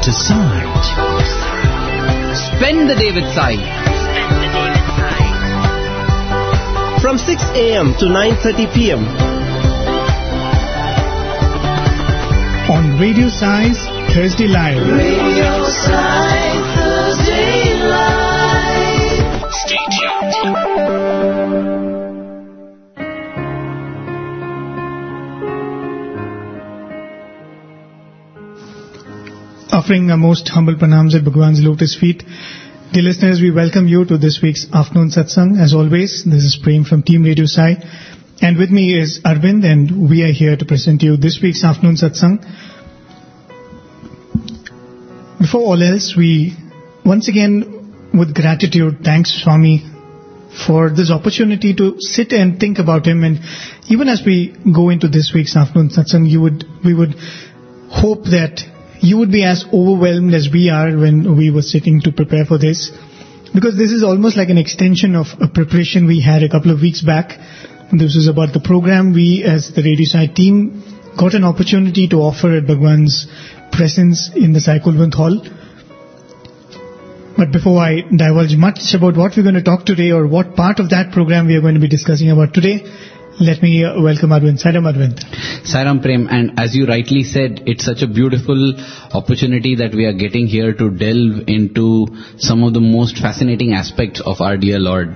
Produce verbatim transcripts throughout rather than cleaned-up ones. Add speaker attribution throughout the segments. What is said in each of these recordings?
Speaker 1: to Sai.
Speaker 2: Spend the day with Sai.
Speaker 3: From six a.m. to nine thirty p.m.
Speaker 4: on Radio Sai's Thursday Live.
Speaker 5: Radio Sai Thursday Live. Stay tuned.
Speaker 4: Offering our most humble pranams at Bhagwan's lotus feet. Dear listeners, we welcome you to this week's afternoon satsang. As always, this is Prem from Team Radio Sai. And with me is Arvind, and we are here to present you this week's afternoon satsang. Before all else, we once again, with gratitude, thanks Swami for this opportunity to sit and think about him. And even as we go into this week's afternoon satsang, you would, we would hope that you would be as overwhelmed as we are when we were sitting to prepare for this. Because this is almost like an extension of a preparation we had a couple of weeks back. This was about the program we as the Radio Sai team got an opportunity to offer at Bhagwan's presence in the Sai Kulwant Hall. But before I divulge much about what we're going to talk today or what part of that program we are going to be discussing about today, let me welcome Arvind. Sairam Arvind.
Speaker 2: Sairam Prem, and as you rightly said, it's such a beautiful opportunity that we are getting here to delve into some of the most fascinating aspects of our dear Lord.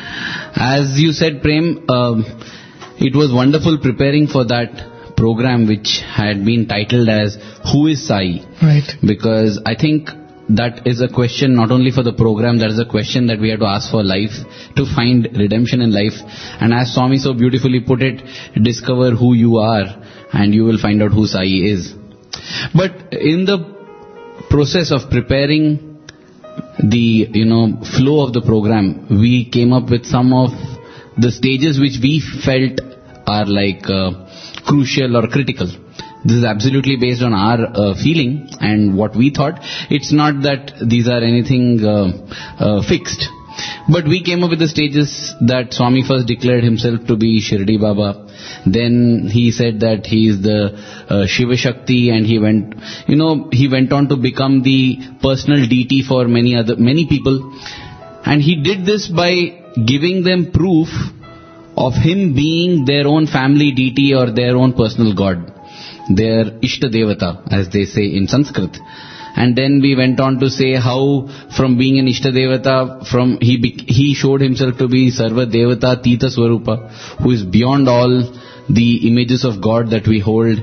Speaker 2: As you said, Prem, uh, it was wonderful preparing for that program which had been titled as Who is Sai?
Speaker 4: Right.
Speaker 2: Because I think that is a question not only for the program, that is a question that we have to ask for life, to find redemption in life. And as Swami so beautifully put it, discover who you are and you will find out who Sai is. But in the process of preparing the, you know, flow of the program, we came up with some of the stages which we felt are like uh, crucial or critical. This is absolutely based on our uh, feeling and what we thought. It's not that these are anything uh, uh, fixed. But we came up with the stages that Swami first declared himself to be Shirdi Baba. Then he said that he is the uh, Shiva Shakti, and he went, you know, he went on to become the personal deity for many other, many people. And he did this by giving them proof of him being their own family deity or their own personal god. Their Ishta Devata, as they say in Sanskrit. And then we went on to say how from being an Ishta Devata, from he be, he showed himself to be Sarva Devata Tita Swarupa, who is beyond all the images of God that we hold.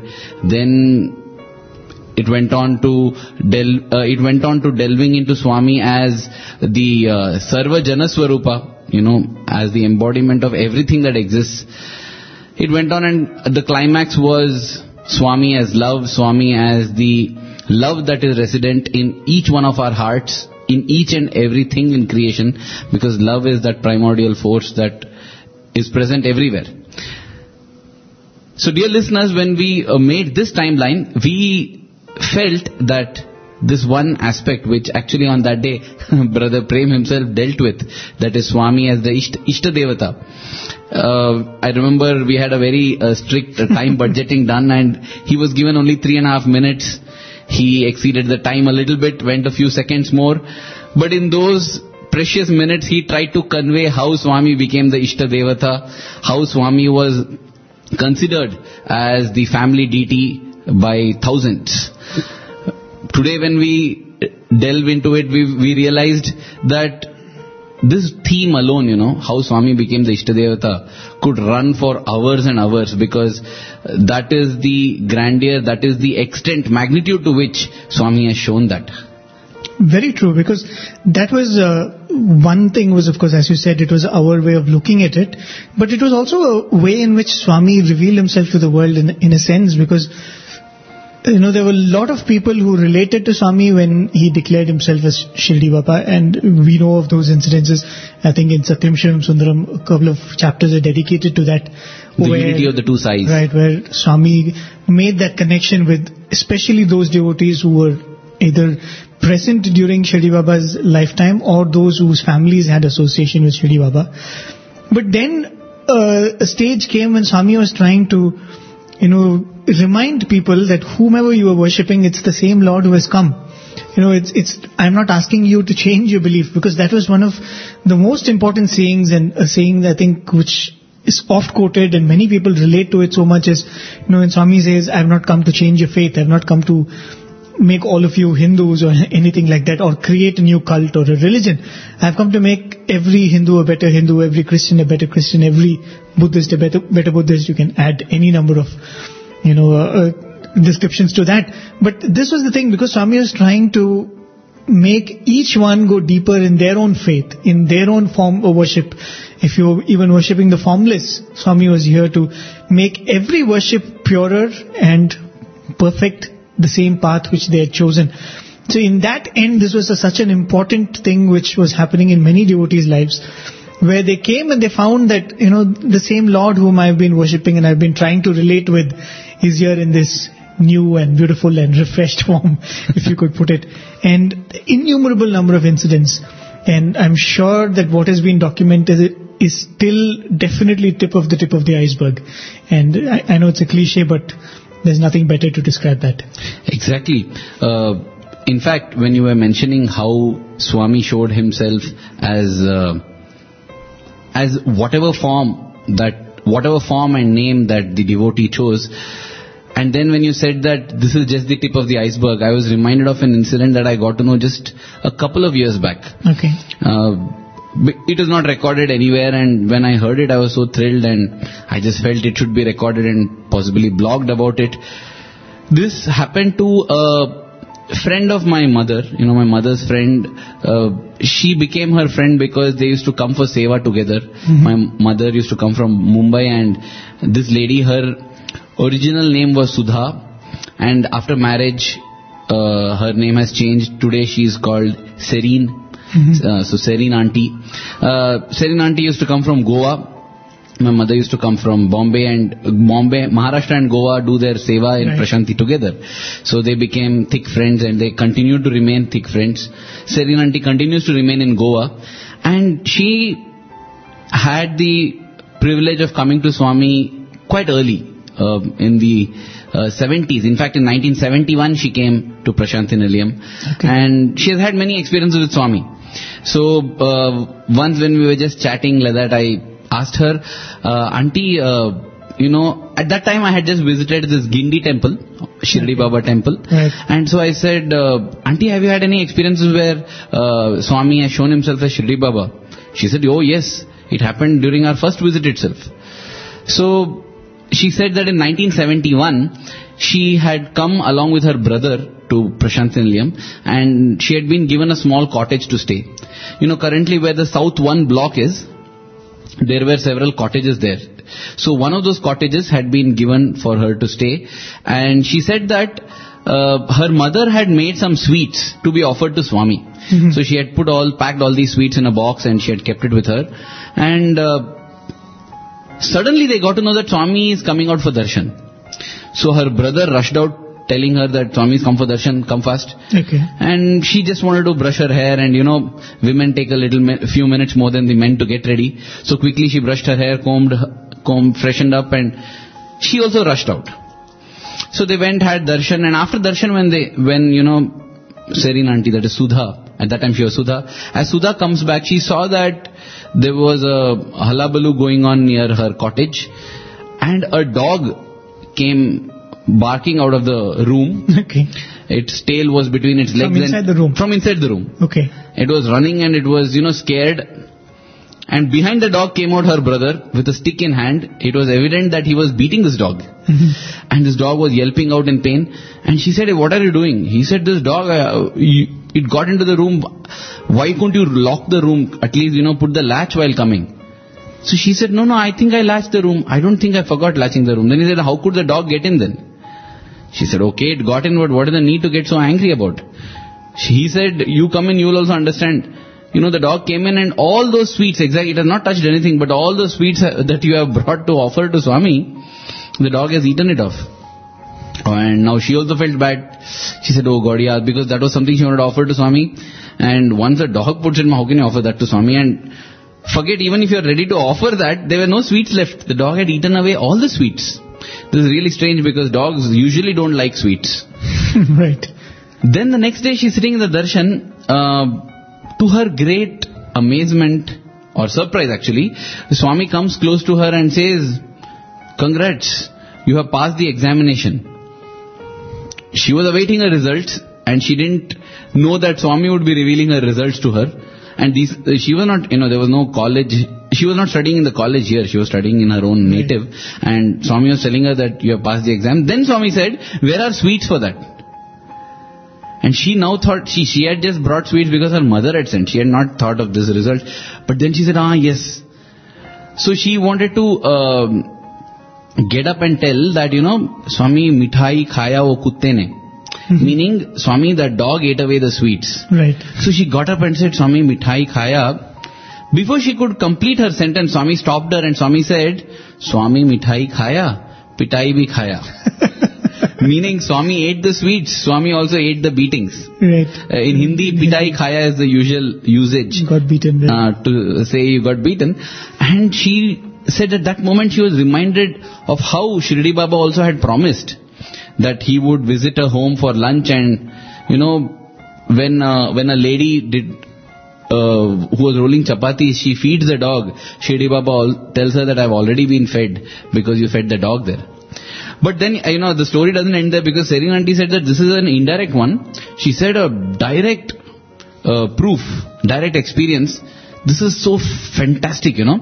Speaker 2: Then it went on to del, uh, it went on to delving into Swami as the uh, Sarva Jana Swarupa, you know, as the embodiment of everything that exists. It went on, and the climax was Swami as love, Swami as the love that is resident in each one of our hearts, in each and everything in creation, because love is that primordial force that is present everywhere. So dear listeners, when we uh, made this timeline, we felt that this one aspect which actually on that day Brother Prem himself dealt with, that is Swami as the Ishta, Ishta Devata. Uh, I remember we had a very uh, strict uh, time budgeting done, and he was given only three and a half minutes. He exceeded the time a little bit, went a few seconds more. But in those precious minutes, he tried to convey how Swami became the Ishta Devata, how Swami was considered as the family deity by thousands. Today when we delve into it, we, we realized that this theme alone, you know, how Swami became the Ishta Devata, could run for hours and hours, because that is the grandeur, that is the extent, magnitude to which Swami has shown that.
Speaker 4: Very true, because that was uh, one thing was, of course, as you said, it was our way of looking at it, but it was also a way in which Swami revealed himself to the world in, in a sense, because you know, there were a lot of people who related to Swami when he declared himself as Shirdi Baba, and we know of those incidences. I think in Satyam Shivam Sundaram, a couple of chapters are dedicated to that.
Speaker 2: The where, unity of the two sides.
Speaker 4: Right, where Swami made that connection with especially those devotees who were either present during Shirdi Baba's lifetime or those whose families had association with Shirdi Baba. But then uh, a stage came when Swami was trying to, you know, remind people that whomever you are worshipping, it's the same Lord who has come. you know, it's, it's, I'm not asking you to change your belief, because that was one of the most important sayings, and a saying I think which is oft quoted and many people relate to it so much is, you know, when Swami says, I've not come to change your faith, I've not come to make all of you Hindus or anything like that, or create a new cult or a religion. I've come to make every Hindu a better Hindu, every Christian a better Christian, every Buddhist a better, better Buddhist. You can add any number of, you know, uh, uh, descriptions to that. But this was the thing, because Swami was trying to make each one go deeper in their own faith, in their own form of worship. If you're even worshipping the formless, Swami was here to make every worship purer and perfect, the same path which they had chosen. So in that end, this was a, such an important thing which was happening in many devotees' lives, where they came and they found that, you know, the same Lord whom I've been worshipping and I've been trying to relate with is here in this new and beautiful and refreshed form, if you could put it. And innumerable number of incidents. And I'm sure that what has been documented is still definitely tip of the tip of the iceberg. And I, I know it's a cliche, but there's nothing better to describe that.
Speaker 2: Exactly. Uh, in fact, when you were mentioning how Swami showed himself as uh, as whatever form that whatever form and name that the devotee chose, and then when you said that this is just the tip of the iceberg, I was reminded of an incident that I got to know just a couple of years back.
Speaker 4: Okay.
Speaker 2: Uh, it is not recorded anywhere, and when I heard it, I was so thrilled, and I just felt it should be recorded and possibly blogged about it. This happened to a friend of my mother, you know, my mother's friend. Uh, she became her friend because they used to come for seva together. Mm-hmm. My mother used to come from Mumbai, and this lady, her original name was Sudha, and after marriage, uh, her name has changed. Today she is called Serene. Mm-hmm. Uh, so Serene Auntie. Uh, Serene Auntie used to come from Goa. My mother used to come from Bombay, and Bombay, Maharashtra and Goa do their seva in right. Prashanti together. So they became thick friends, and they continued to remain thick friends. Serene Auntie continues to remain in Goa, and she had the privilege of coming to Swami quite early, uh, in the uh, seventies. In fact, in nineteen seventy-one she came to Prashanti Nilayam, okay. and she has had many experiences with Swami. So uh, once when we were just chatting like that, I asked her, uh, Auntie, uh, you know, at that time I had just visited this Gindi temple, Shirdi Baba temple, right. and so I said, uh, Auntie, have you had any experiences where uh, Swami has shown himself as Shirdi Baba? She said, oh yes, it happened during our first visit itself. So she said that in nineteen seventy-one, she had come along with her brother to Prashanti Nilayam, and she had been given a small cottage to stay. You know, currently where the South one block is, there were several cottages there. So one of those cottages had been given for her to stay, and she said that uh, her mother had made some sweets to be offered to Swami. Mm-hmm. So she had put all, packed all these sweets in a box, and she had kept it with her. And uh, suddenly they got to know that Swami is coming out for darshan. So her brother rushed out telling her that Swami is come for darshan, come fast.
Speaker 4: Okay.
Speaker 2: And she just wanted to brush her hair, and you know, women take a little mi- few minutes more than the men to get ready. So quickly she brushed her hair, combed, combed, freshened up, and she also rushed out. So they went, had darshan, and after darshan, when they, when you know, Serene Auntie, that is Sudha, at that time she was Sudha, as Sudha comes back, she saw that there was a hullabaloo going on near her cottage, and a dog came barking out of the room.
Speaker 4: Okay.
Speaker 2: Its tail was between its legs.
Speaker 4: From inside
Speaker 2: and
Speaker 4: the room?
Speaker 2: From inside the room.
Speaker 4: Okay.
Speaker 2: It was running, and it was, you know, scared. And behind the dog came out her brother with a stick in hand. It was evident that he was beating this dog. Mm-hmm. And this dog was yelping out in pain. And she said, hey, what are you doing? He said, this dog, uh, you, it got into the room. Why couldn't you lock the room? At least, you know, put the latch while coming. So she said, no, no, I think I latched the room. I don't think I forgot latching the room. Then he said, how could the dog get in then? She said, okay, it got in, but what is the need to get so angry about? He said, you come in, you will also understand. You know, the dog came in, and all those sweets, exactly, it has not touched anything, but all those sweets that you have brought to offer to Swami, the dog has eaten it off. And now she also felt bad. She said, oh God, yeah, because that was something she wanted to offer to Swami. And once a dog puts it, how can you offer that to Swami? And forget, even if you are ready to offer that, there were no sweets left. The dog had eaten away all the sweets. This is really strange, because dogs usually don't like sweets.
Speaker 4: Right.
Speaker 2: Then the next day she's sitting in the darshan. Uh, to her great amazement or surprise actually, Swami comes close to her and says, "Congrats, you have passed the examination." She was awaiting her results and she didn't know that Swami would be revealing her results to her. And these, she was not, you know, there was no college. She was not studying in the college here. She was studying in her own native. And Swami was telling her that you have passed the exam. Then Swami said, "Where are sweets for that?" And she now thought, she, she had just brought sweets because her mother had sent. She had not thought of this result. But then she said, ah, yes. So she wanted to um, get up and tell that, you know, Swami mithai khaya wo kutte ne. Meaning, Swami, the dog ate away the sweets.
Speaker 4: Right.
Speaker 2: So she got up and said, "Swami mithai khaya." Before she could complete her sentence, Swami stopped her and Swami said, "Swami mithai khaya, pitai bhi khaya." Meaning Swami ate the sweets, Swami also ate the beatings.
Speaker 4: Right.
Speaker 2: Uh, in Hindi, pitai khaya is the usual usage.
Speaker 4: Got beaten. Right.
Speaker 2: Uh, to say you got beaten. And she said at that moment she was reminded of how Shirdi Baba also had promised that he would visit her home for lunch, and, you know, when uh, when a lady did uh, who was rolling chapatis, she feeds the dog. Shirdi Baba all, tells her that I've already been fed because you fed the dog there. But then, you know, the story doesn't end there because Serene Auntie said that this is an indirect one. She said a direct uh, proof, direct experience. This is so fantastic, you know.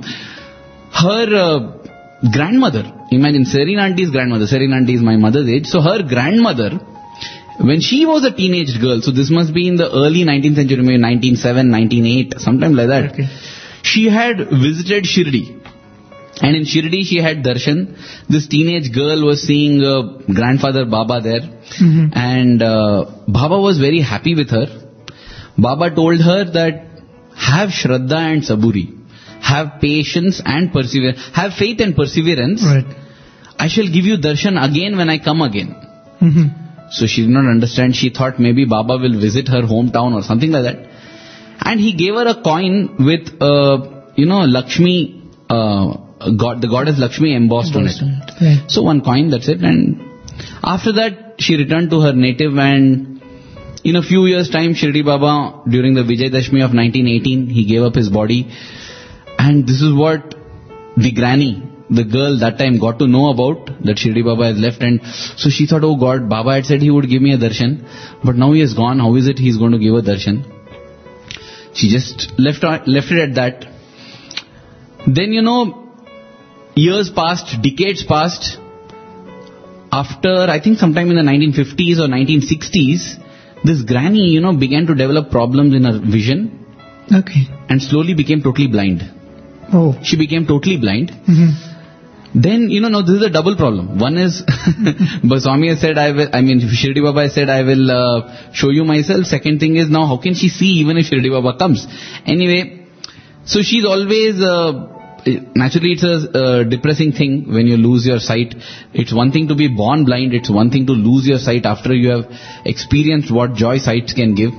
Speaker 2: Her uh, grandmother, imagine Serene Auntie's grandmother. Serene Auntie is my mother's age. So her grandmother, when she was a teenage girl, so this must be in the early nineteenth century, maybe nineteen oh seven, nineteen oh eight, sometime like that.
Speaker 4: Okay.
Speaker 2: She had visited Shirdi. And in Shirdi she had darshan. This teenage girl was seeing uh, grandfather Baba there.
Speaker 4: Mm-hmm.
Speaker 2: And uh, Baba was very happy with her. Baba told her that have Shraddha and Saburi. Have patience and perseverance. Have faith and perseverance.
Speaker 4: Right.
Speaker 2: I shall give you darshan again when I come again.
Speaker 4: Mm-hmm.
Speaker 2: So she did not understand. She thought maybe Baba will visit her hometown or something like that. And he gave her a coin with, uh, you know, Lakshmi, uh, God, the goddess Lakshmi embossed, embossed on it.
Speaker 4: On it. Right.
Speaker 2: So one coin, that's it. And after that, she returned to her native, and in a few years' time, Shirdi Baba, during the Vijay Dashmi of nineteen eighteen, he gave up his body. And this is what the granny, the girl that time, got to know about, that Shirdi Baba has left. And so she thought, oh God, Baba had said he would give me a darshan, but now he has gone. How is it he's going to give a darshan? She just left, left it at that. Then, you know, years passed, decades passed. After, I think sometime in the nineteen fifties or nineteen sixties, this granny, you know, began to develop problems in her vision.
Speaker 4: Okay.
Speaker 2: And slowly became totally blind.
Speaker 4: Oh.
Speaker 2: She became totally blind.
Speaker 4: Mm-hmm.
Speaker 2: Then, you know, now this is a double problem. One is, but Swami has said, I will, I mean, Shirdi Baba has said, I will uh, show you myself. Second thing is, now how can she see even if Shirdi Baba comes? Anyway, so she's always, uh, naturally it's a uh, depressing thing when you lose your sight. It's one thing to be born blind. It's one thing to lose your sight after you have experienced what joy sights can give.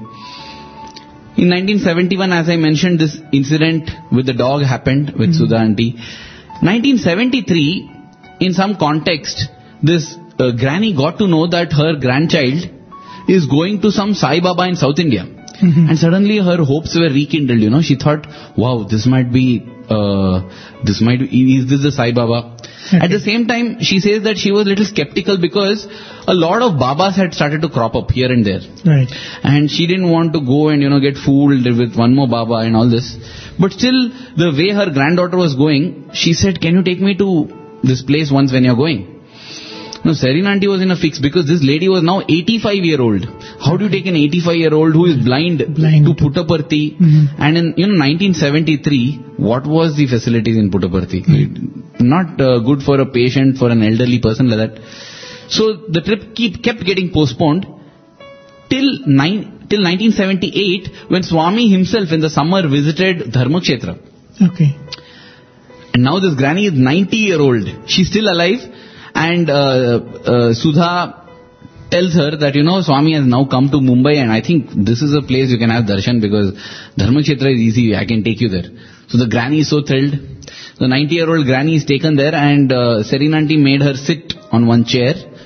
Speaker 2: In nineteen seventy-one, as I mentioned, this incident with the dog happened with mm-hmm. Sudha Auntie. nineteen seventy-three, in some context, this uh, granny got to know that her grandchild is going to some Sai Baba in South India. Mm-hmm. And suddenly her hopes were rekindled, you know. She thought, wow, this might be, uh, this might be, is this the Sai Baba? Okay. At the same time, she says that she was a little skeptical because a lot of Babas had started to crop up here and there.
Speaker 4: Right.
Speaker 2: And she didn't want to go and, you know, get fooled with one more Baba and all this. But still, the way her granddaughter was going, she said, can you take me to this place once when you're going? No, Serene Auntie was in a fix because this lady was now eighty-five year old. How do you take an eighty-five year old who is blind, blind. to Puttaparthi? Mm-hmm. And in, you know, nineteen seventy-three, what was the facilities in Puttaparthi? Mm-hmm. Not uh, good for a patient, for an elderly person like that. So the trip keep, kept getting postponed till nine, till nineteen seventy-eight, when Swami himself in the summer visited Dharmakshetra.
Speaker 4: Okay.
Speaker 2: And now this granny is ninety year old. She's still alive. And uh, uh, Sudha tells her that, you know, Swami has now come to Mumbai, and I think this is a place you can have darshan because Dharmakshetra is easy, I can take you there. So the granny is so thrilled. The ninety year old granny is taken there, and uh, Serene Auntie made her sit on one chair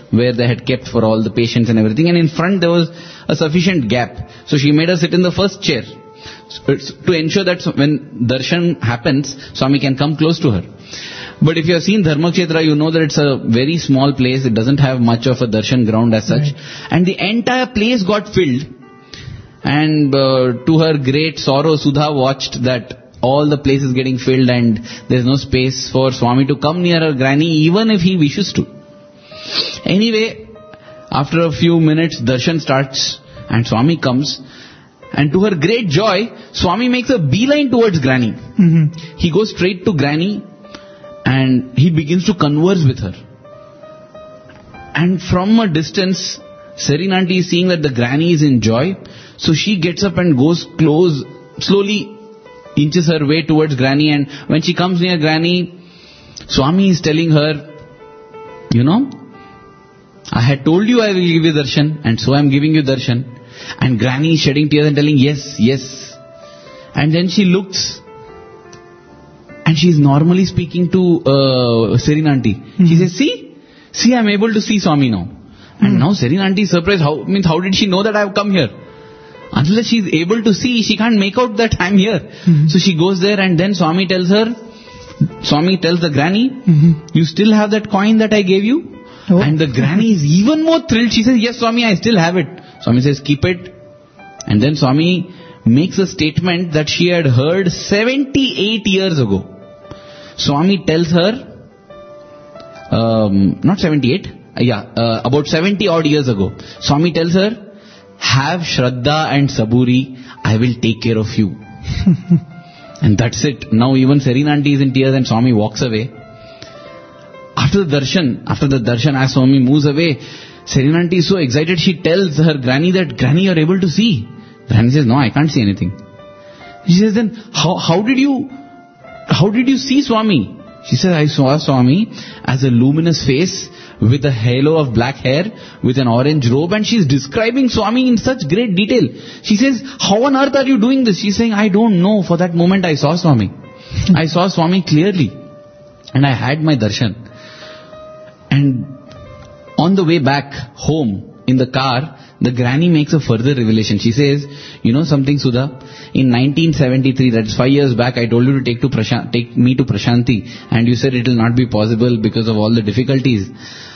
Speaker 2: where they had kept for all the patients and everything. And in front there was a sufficient gap. So she made her sit in the first chair to ensure that when darshan happens, Swami can come close to her. But if you have seen Dharmakshetra, you know that it's a very small place. It doesn't have much of a darshan ground as such. Right. And the entire place got filled. And uh, to her great sorrow, Sudha watched that all the place is getting filled and there's no space for Swami to come near her granny even if he wishes to. Anyway, after a few minutes, darshan starts and Swami comes. And to her great joy, Swami makes a beeline towards granny. Mm-hmm. He goes straight to granny and he begins to converse with her. And from a distance, Serene Aunty is seeing that the granny is in joy. So she gets up and goes close, slowly inches her way towards granny. And when she comes near granny, Swami is telling her, you know, I had told you I will give you darshan and so I am giving you darshan. And granny is shedding tears and telling, yes, yes. And then she looks and she is normally speaking to uh, Serene Aunty. Mm-hmm. She says, see, see I am able to see Swami now. And mm-hmm. now Serene Aunty is surprised. How, means how did she know that I have come here? Unless she is able to see, she can't make out that I am here. Mm-hmm. So she goes there and then Swami tells her, Swami tells the granny, mm-hmm. you still have that coin that I gave you? Oh. And the granny is even more thrilled. She says, yes Swami, I still have it. Swami says, keep it. And then Swami makes a statement that she had heard seventy-eight years ago. Swami tells her, um, not seventy-eight, uh, yeah, uh, about seventy odd years ago. Swami tells her, have Shraddha and Saburi, I will take care of you. And that's it. Now even Serene Aunty is in tears and Swami walks away. After the darshan, after the darshan, as Swami moves away, Serene Aunty is so excited, she tells her granny that, Granny, you are able to see. Granny says, no, I can't see anything. She says, then, how, how did you, how did you see Swami? She says, I saw Swami as a luminous face with a halo of black hair, with an orange robe, and she's describing Swami in such great detail. She says, how on earth are you doing this? She's saying, I don't know. For that moment I saw Swami. I saw Swami clearly. And I had my darshan. And on the way back home, in the car, the granny makes a further revelation. She says, you know something, Sudha? In nineteen seventy-three, that is five years back, I told you to take to Prashant, take me to Prashanti, and you said it will not be possible because of all the difficulties.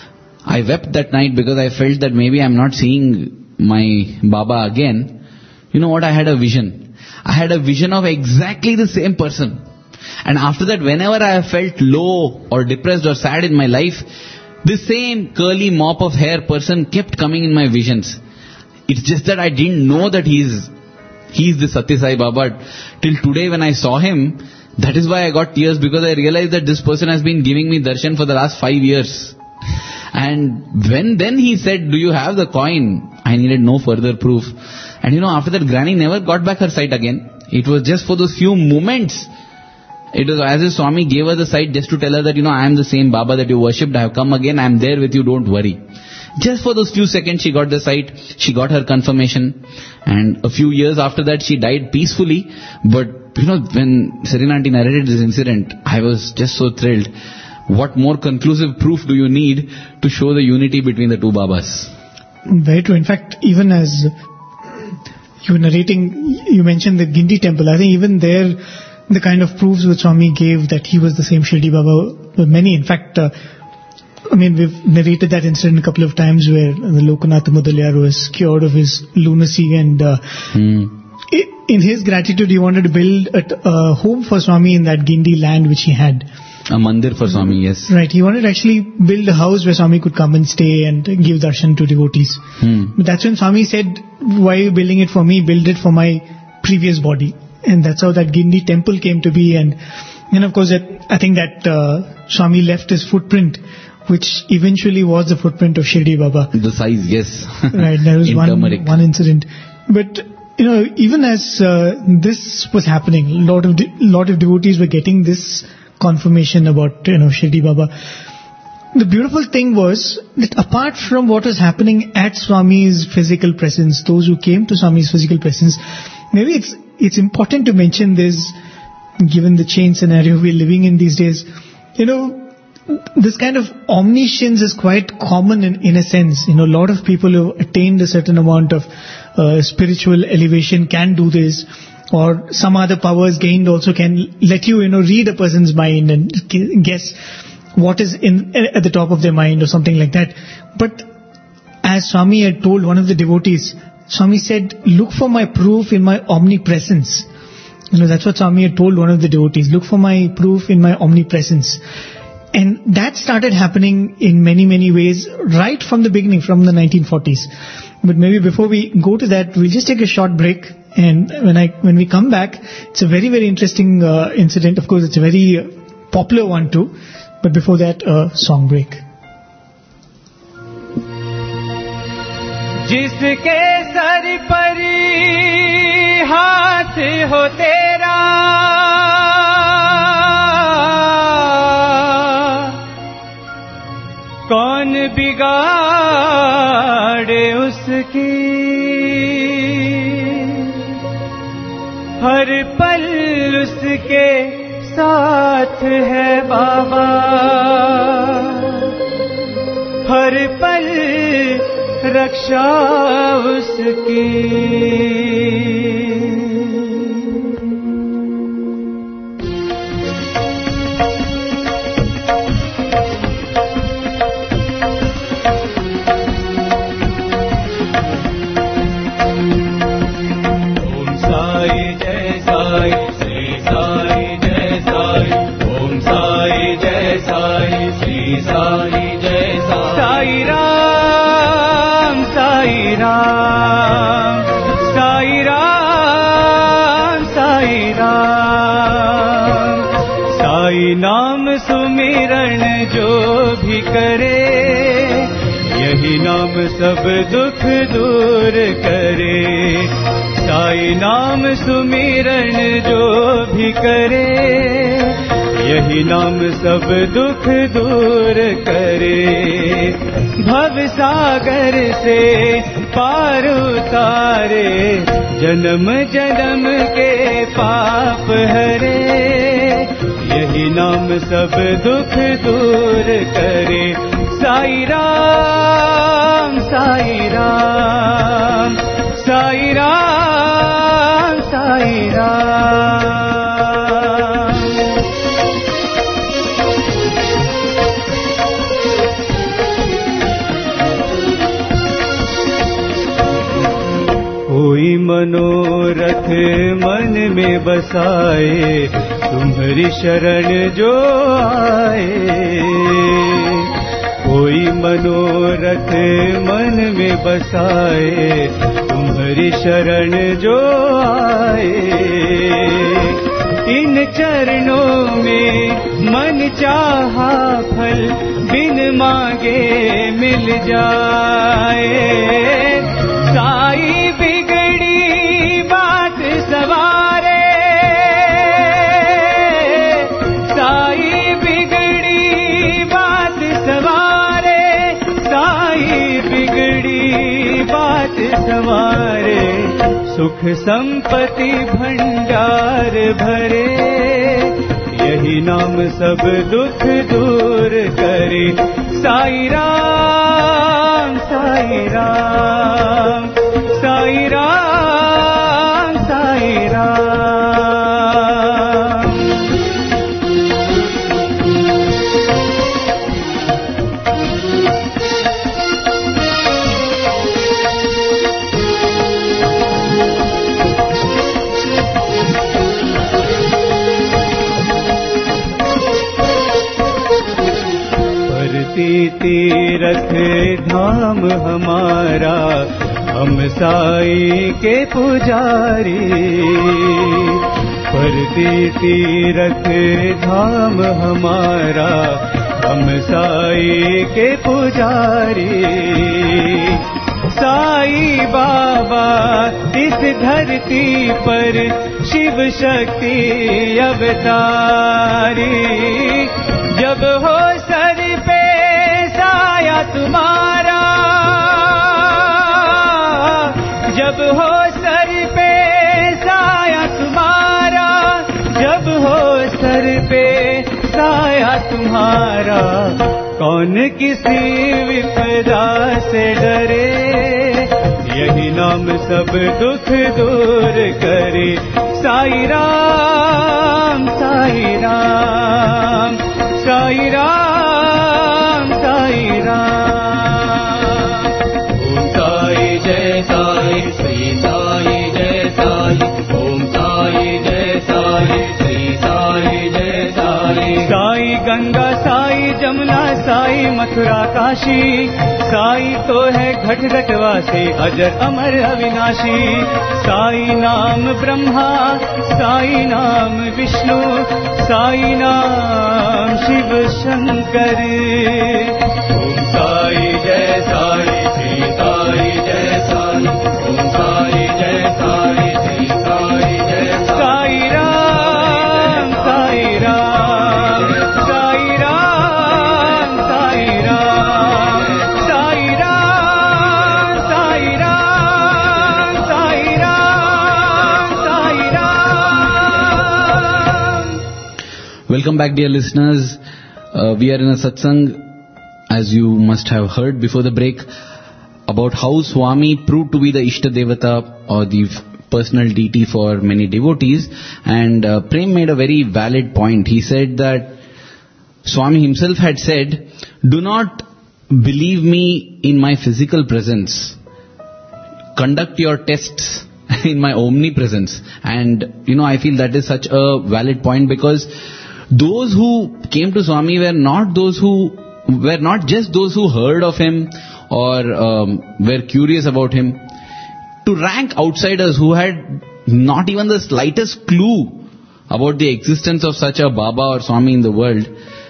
Speaker 2: I wept that night because I felt that maybe I am not seeing my Baba again. You know what? I had a vision. I had a vision of exactly the same person. And after that, whenever I have felt low or depressed or sad in my life, the same curly mop of hair person kept coming in my visions. It's just that I didn't know that he is he is the Satya Sai Baba. Till today when I saw him, that is why I got tears, because I realized that this person has been giving me darshan for the last five years. And when then he said, do you have the coin? I needed no further proof. And you know, after that, Granny never got back her sight again. It was just for those few moments. It was as if Swami gave her the sight just to tell her that, you know, I am the same Baba that you worshipped. I have come again. I am there with you. Don't worry. Just for those few seconds she got the sight. She got her confirmation. And a few years after that she died peacefully. But, you know, when Serene Aunty narrated this incident, I was just so thrilled. What more conclusive proof do you need to show the unity between the two Babas?
Speaker 4: Very true. In fact, even as you were narrating, you mentioned the Gindi temple. I think even there, the kind of proofs which Swami gave that he was the same Shirdi Baba were many. In fact, uh, I mean, we've narrated that incident a couple of times where the Lokanath Mudaliar was cured of his lunacy, and uh, mm. in his gratitude he wanted to build a, a home for Swami in that Gindi land which he had.
Speaker 2: A mandir for Swami, yes.
Speaker 4: Right, he wanted to actually build a house where Swami could come and stay and give darshan to devotees. Hmm. But that's when Swami said, why are you building it for me? Build it for my previous body. And that's how that Gindi temple came to be. And then of course, that, I think that uh, Swami left his footprint, which eventually was the footprint of Shirdi Baba.
Speaker 2: The size, yes.
Speaker 4: Right, there was one, one incident. But, you know, even as uh, this was happening, a lot of, de- lot of devotees were getting this confirmation about, you know, Shirdi Baba. The beautiful thing was that apart from what was happening at Swami's physical presence, those who came to Swami's physical presence, maybe it's it's important to mention this, given the change scenario we're living in these days. You know, this kind of omniscience is quite common in, in a sense. You know, a lot of people who have attained a certain amount of uh, spiritual elevation can do this, or some other powers gained also can let you, you know, read a person's mind and guess what is in at the top of their mind or something like that. But as Swami had told one of the devotees, Swami said, look for my proof in my omnipresence. You know, that's what Swami had told one of the devotees. Look for my proof in my omnipresence. And that started happening in many, many ways right from the beginning, from the nineteen forties. But maybe before we go to that, we'll just take a short break. And when I when we come back, it's a very, very interesting uh, incident. Of course, it's a very uh, popular one too. But before that, a uh, song break.
Speaker 1: जिसके सर पर हाथ हो तेरा, कौन बिगाड़े उसकी, हर पल उसके साथ है बाबा, हर पल रक्षा उसकी। ओम साई जय साई, श्री साई जय साई, ओम साई जय साई, श्री साई जय साई, साई राम साई राम, साई राम साई राम, साई नाम सुमिरन जो भी करे, यही नाम सब दुख दूर करे। साई नाम सुमिरन जो भी करे, यही नाम सब दुख दूर करे। भव सागर से पार उतारे, जन्म जन्म के पाप हरे, यही नाम सब दुख दूर करे। साई राम साई राम, साई राम साई राम। कोई मनोरथ मन में बसाए, तुम्हारी शरण जो आए। कोई मनोरथ मन में बसाए, तुम्हारी शरण जो आए। इन चरणों में मन चाहा फल, बिन मांगे मिल जाए। साई बिगड़ी बात सवारे, साई बिगड़ी बात सवारे, साई बिगड़ी बात सवारे। सुख संपत्ति भंडार भरे, यही नाम सब दुख दूर करे। साई राम साई राम, साई राम साई राम। परती तीरथ धाम हमारा, हम साई के पुजारी। परती तीरथ धाम हमारा, हम साई के पुजारी। साई बाबा इस धरती पर शिव शक्ति अवतारी। जब हो सर पे साया तुम्हारा, जब हो सर पे साया तुम्हारा, जब हो सर पे साया तुम्हारा, कौन किसी विपदा से डरे, यही नाम सब दुख दूर करे। साई राम साई राम साई राम साई राम। ओम साई जय साई श्री साई जय साई, ओम साई जय साई श्री साई जय साई। साई गंगा साई जमुना साई मथुरा काशी, साई तो है घट घट वासी अजर अमर अविनाशी। साई नाम ब्रह्मा साई नाम विष्णु, साई नाम शिव शंकर। ओम साई जय साई श्री साई जय साई, ओम साई जय साई श्री साई जय Sai. Sai Ram Sai Ram Sai Ram Sai Ram Sai Ram Sai Ram Sai Ram Sai Ram.
Speaker 2: Welcome back, dear listeners. Uh, we are in a satsang, as you must have heard before the break, about how Swami proved to be the Ishta Devata or the f- personal deity for many devotees. And uh, Prem made a very valid point. He said that Swami himself had said, do not believe me in my physical presence. Conduct your tests in my omnipresence. And, you know, I feel that is such a valid point, because those who came to Swami were not those who, were not just those who heard of him or um, were curious about him. To rank outsiders who had not even the slightest clue about the existence of such a Baba or Swami in the world,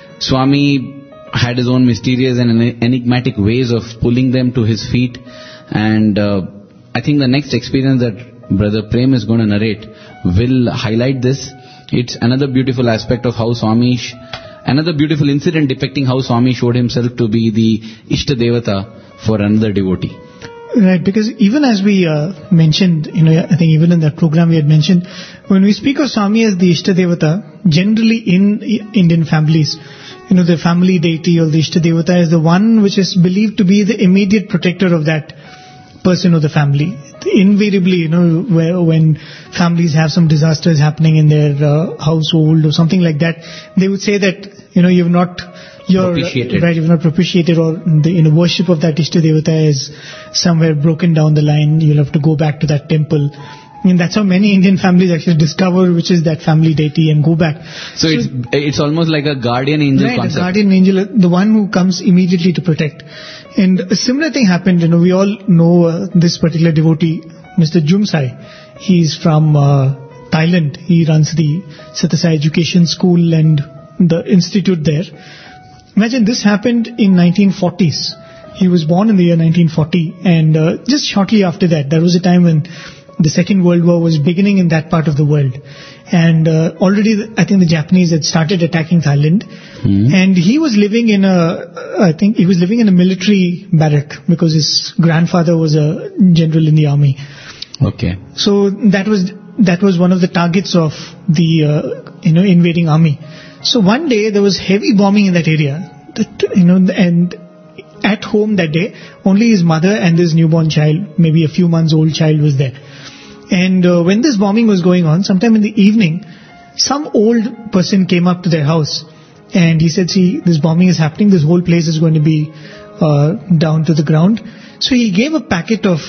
Speaker 2: Swami had his own mysterious and enigmatic ways of pulling them to his feet. And uh, I think the next experience that Brother Prem is going to narrate will highlight this. It's another beautiful aspect of how Swami, sh- another beautiful incident depicting how Swami showed himself to be the Ishta Devata for another devotee.
Speaker 4: Right, because even as we uh, mentioned, you know, I think even in that program we had mentioned, when we speak of Swami as the Ishta Devata, generally in I- Indian families, you know, the family deity or the Ishta Devata is the one which is believed to be the immediate protector of that person or the family. Invariably, you know, where, when families have some disasters happening in their uh, household or something like that, they would say that, you know, you've not, you're,
Speaker 2: Propitiated.
Speaker 4: right, you've not propitiated, or the, you know, worship of that Ishta Devata is somewhere broken down the line. You'll have to go back to that temple. And that's how many Indian families actually discover which is that family deity and go back.
Speaker 2: So, it's it's almost like a guardian angel
Speaker 4: Right,
Speaker 2: concept.
Speaker 4: the guardian angel, the one who comes immediately to protect. And a similar thing happened, you know, we all know uh, this particular devotee, Mister Jumsai. He's from uh, Thailand. He runs the Sathasai Education School and the institute there. Imagine this happened in nineteen forties. He was born in the year nineteen forty, and uh, just shortly after that, there was a time when the Second World War was beginning in that part of the world. And uh, already, the, I think the Japanese had started attacking Thailand.
Speaker 2: Hmm.
Speaker 4: And he was living in a, I think he was living in a military barrack because his grandfather was a general in the army.
Speaker 2: Okay.
Speaker 4: So that was that was one of the targets of the uh, you know invading army. So one day there was heavy bombing in that area. That, you know, and at home that day, only his mother and his newborn child, maybe a few months old child, was there. And uh, when this bombing was going on, sometime in the evening, some old person came up to their house and he said, see, this bombing is happening, this whole place is going to be uh, down to the ground. So he gave a packet of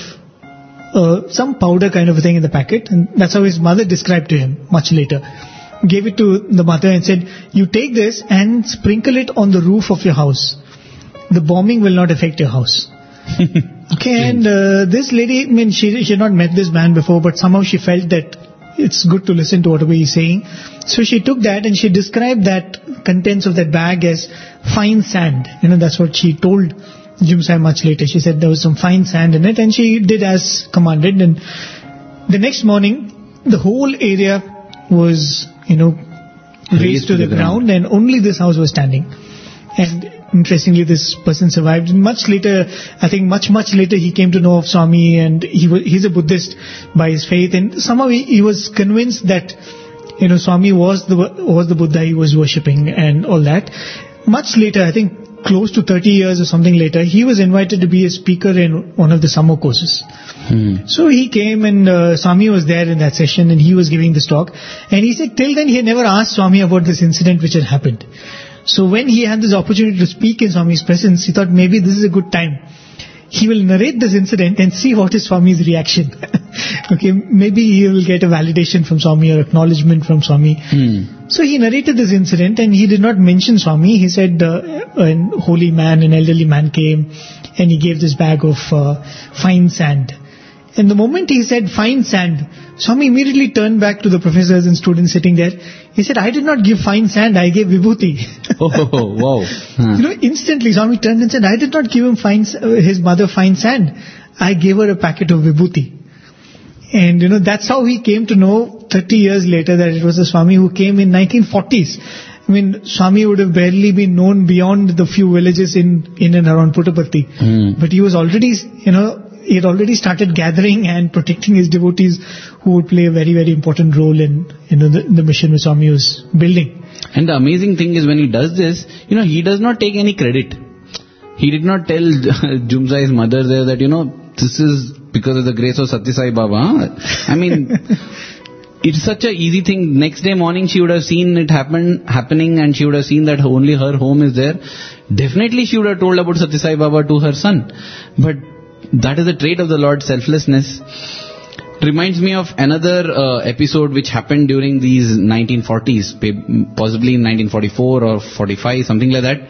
Speaker 4: uh, some powder kind of a thing in the packet, and that's how his mother described to him much later. Gave it to the mother and said, you take this and sprinkle it on the roof of your house. The bombing will not affect your house. Okay, and uh, this lady, I mean, she, she had not met this man before, but somehow she felt that it's good to listen to whatever he's saying. So she took that and she described that contents of that bag as fine sand. You know, that's what she told Jumsai much later. She said there was some fine sand in it, and she did as commanded. And the next morning, the whole area was, you know, raised to the ground, and only this house was standing. And interestingly, this person survived. And much later, I think much, much later, he came to know of Swami, and he was, he's a Buddhist by his faith. And somehow he, he was convinced that, you know, Swami was the was the Buddha he was worshipping and all that. Much later, I think close to thirty years or something later, he was invited to be a speaker in one of the summer courses.
Speaker 2: Hmm.
Speaker 4: So he came and uh, Swami was there in that session and he was giving this talk. And he said till then he had never asked Swami about this incident which had happened. So when he had this opportunity to speak in Swami's presence, he thought maybe this is a good time. He will narrate this incident and see what is Swami's reaction. Okay, maybe he will get a validation from Swami or acknowledgement from Swami.
Speaker 2: Hmm.
Speaker 4: So he narrated this incident and he did not mention Swami. He said uh, a holy man, an elderly man came and he gave this bag of uh, fine sand. And the moment he said fine sand, Swami immediately turned back to the professors and students sitting there. He said, I did not give fine sand, I gave vibhuti.
Speaker 2: Oh, wow. Huh.
Speaker 4: You know, instantly Swami turned and said, I did not give him fine, uh, his mother fine sand. I gave her a packet of vibhuti. And you know, that's how he came to know thirty years later that it was the Swami who came in nineteen forties. I mean, Swami would have barely been known beyond the few villages in, in and around Puttaparthi.
Speaker 2: Hmm.
Speaker 4: But he was already, you know, he had already started gathering and protecting his devotees who would play a very, very important role in, you know, the, the mission which Swami was building.
Speaker 2: And the amazing thing is when he does this, you know, he does not take any credit. He did not tell Jumzai's mother there that, you know, this is because of the grace of Satya Sai Baba. I mean, it's such a easy thing. Next day morning she would have seen it happen, happening and she would have seen that only her home is there. Definitely she would have told about Satya Sai Baba to her son. But that is the trait of the Lord, selflessness. It reminds me of another uh, episode which happened during these nineteen forties, possibly in nineteen forty-four or forty-five, something like that.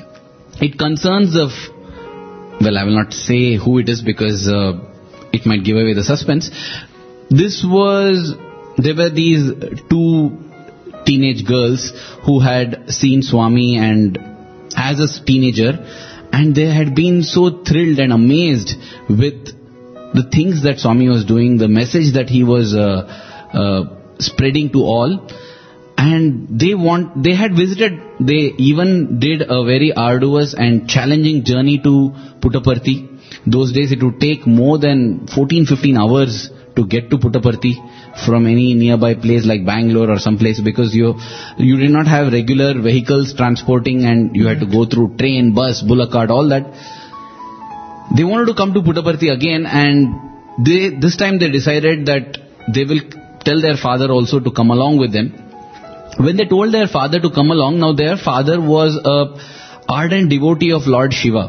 Speaker 2: It concerns the, f- well, I will not say who it is because uh, it might give away the suspense. This was, there were these two teenage girls who had seen Swami and as a teenager, and they had been so thrilled and amazed with the things that Swami was doing, the message that he was uh, uh, spreading to all. And they want, they had visited, they even did a very arduous and challenging journey to Puttaparthi. Those days it would take more than fourteen fifteen hours to get to Puttaparthi from any nearby place like Bangalore or some place, because you you did not have regular vehicles transporting and you had to go through train, bus, bullock cart, all that. They wanted to come to Puttaparthi again, and they this time they decided that they will tell their father also to come along with them. When they told their father to come along, now their father was a ardent devotee of Lord Shiva,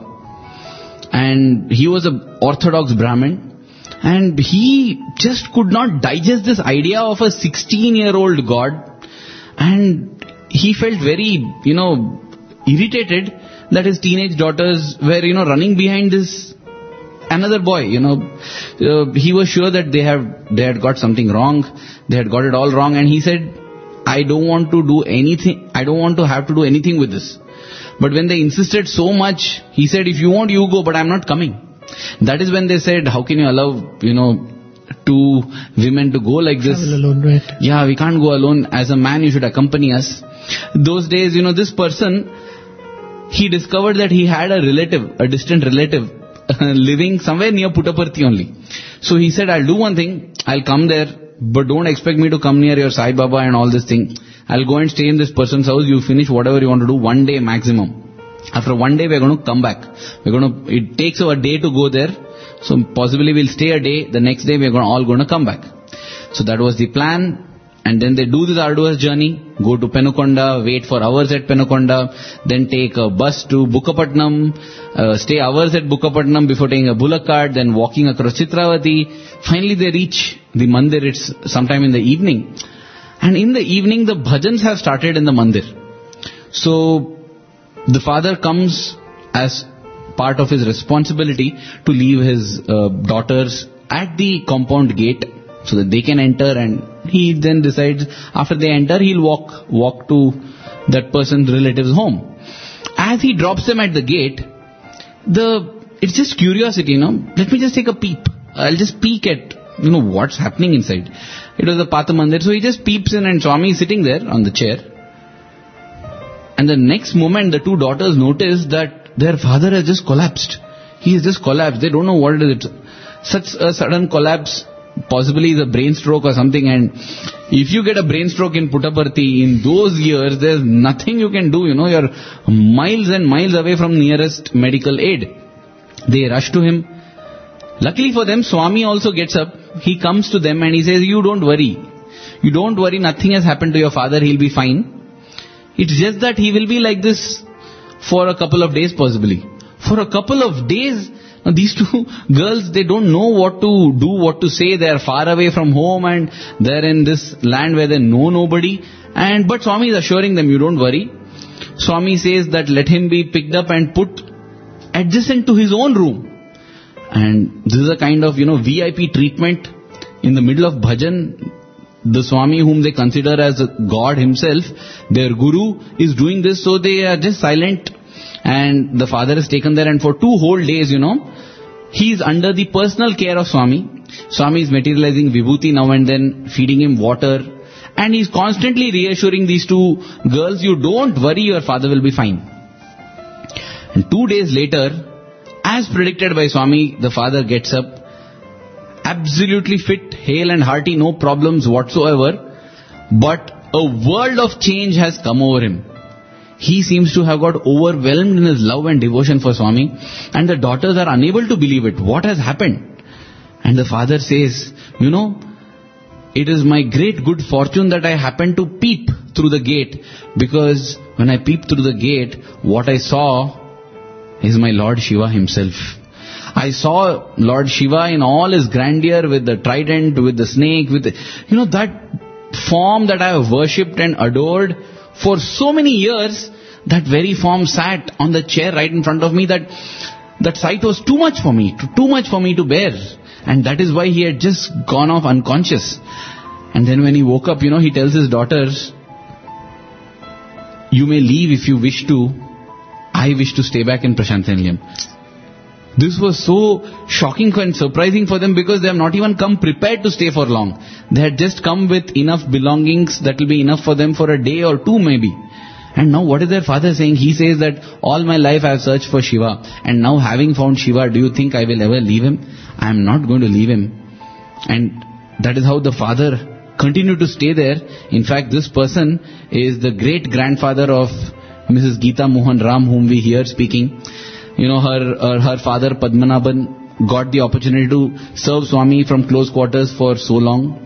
Speaker 2: and he was a orthodox Brahmin, and he just could not digest this idea of a sixteen year old God, and he felt very, you know, irritated that his teenage daughters were, you know, running behind this another boy, you know. Uh, he was sure that they have they had got something wrong, they had got it all wrong, and he said, I don't want to do anything, I don't want to have to do anything with this. But when they insisted so much, he said, if you want, you go, but I'm not coming. That is when they said, how can you allow, you know, two women to go like this?
Speaker 4: Travel alone, right?
Speaker 2: Yeah, we can't go alone. As a man, you should accompany us. Those days, you know, this person, he discovered that he had a relative, a distant relative, living somewhere near Puttaparthi only. So he said, I'll do one thing, I'll come there, but don't expect me to come near your Sai Baba and all this thing. I'll go and stay in this person's house, you finish whatever you want to do, one day maximum. After one day, we're going to come back. We're going to, it takes a day to go there. So possibly we'll stay a day, the next day we're going to, all going to come back. So that was the plan. And then they do this arduous journey, go to Penukonda, wait for hours at Penukonda, then take a bus to Bukkapatnam, uh, stay hours at Bukkapatnam before taking a bullock cart, then walking across Chitravati. Finally they reach the mandir, it's sometime in the evening. And in the evening the bhajans have started in the mandir. So the father comes as part of his responsibility to leave his uh, daughters at the compound gate so that they can enter, and he then decides after they enter he'll walk walk to that person's relative's home. As he drops them at the gate, the it's just curiosity, you know. Let me just take a peep. I'll just peek at, you know, what's happening inside. It was a Patha Mandir, so he just peeps in and Swami is sitting there on the chair. And the next moment the two daughters notice that their father has just collapsed. He has just collapsed. They don't know what it is. Such a sudden collapse possibly the brain stroke or something, and if you get a brain stroke in Puttaparthi in those years, there's nothing you can do, you know, you're miles and miles away from nearest medical aid. They rush to him. Luckily for them, Swami also gets up. He comes to them and he says, you don't worry. You don't worry, nothing has happened to your father, he'll be fine. It's just that he will be like this for a couple of days possibly. For a couple of days, now these two girls, they don't know what to do, what to say. They are far away from home and they're in this land where they know nobody. And but Swami is assuring them, you don't worry. Swami says that let him be picked up and put adjacent to his own room. And this is a kind of, you know, V I P treatment in the middle of bhajan. The Swami, whom they consider as a God himself, their guru, is doing this, so they are just silent. And the father is taken there, and for two whole days, you know, he is under the personal care of Swami. Swami is materializing vibhuti now and then, feeding him water, and he is constantly reassuring these two girls, you don't worry, your father will be fine. And two days later, as predicted by Swami, the father gets up, absolutely fit, hale and hearty, no problems whatsoever. But a world of change has come over him. He seems to have got overwhelmed in his love and devotion for Swami. And the daughters are unable to believe it. What has happened? And the father says, you know, it is my great good fortune that I happened to peep through the gate. Because when I peeped through the gate, what I saw is my Lord Shiva himself. I saw Lord Shiva in all his grandeur, with the trident, with the snake, with the, you know, that form that I have worshipped and adored for so many years. That very form sat on the chair right in front of me. That that sight was too much for me, too much for me to bear. And that is why he had just gone off unconscious. And then when he woke up, you know, he tells his daughters, you may leave if you wish to. I wish to stay back in Prasanthi Nilayam. This was so shocking and surprising for them, because they have not even come prepared to stay for long. They had just come with enough belongings that will be enough for them for a day or two maybe. And now what is their father saying? He says that all my life I have searched for Shiva, and now having found Shiva, do you think I will ever leave him? I am not going to leave him. And that is how the father continued to stay there. In fact, this person is the great grandfather of Missus Geeta Mohan Ram, whom we hear speaking. You know, her, her, her father Padmanabhan got the opportunity to serve Swami from close quarters for so long.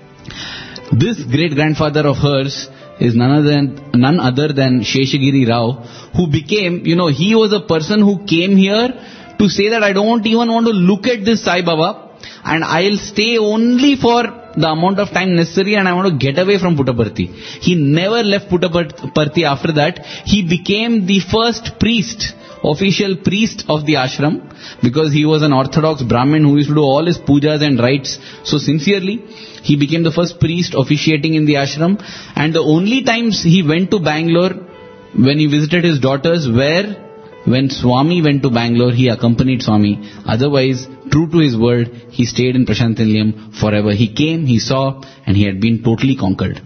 Speaker 2: This great grandfather of hers is none other than, none other than Sheshagiri Rao, who became, you know, he was a person who came here to say that I don't even want to look at this Sai Baba, and I'll stay only for the amount of time necessary, and I want to get away from Puttaparthi. He never left Puttaparthi after that. He became the first priest, official priest of the ashram, because he was an orthodox Brahmin who used to do all his pujas and rites so sincerely. He became the first priest officiating in the ashram, and the only times he went to Bangalore when he visited his daughters were when Swami went to Bangalore. He accompanied Swami. Otherwise, true to his word, he stayed in Prasanthi Nilayam forever. He came, he saw, and he had been totally conquered.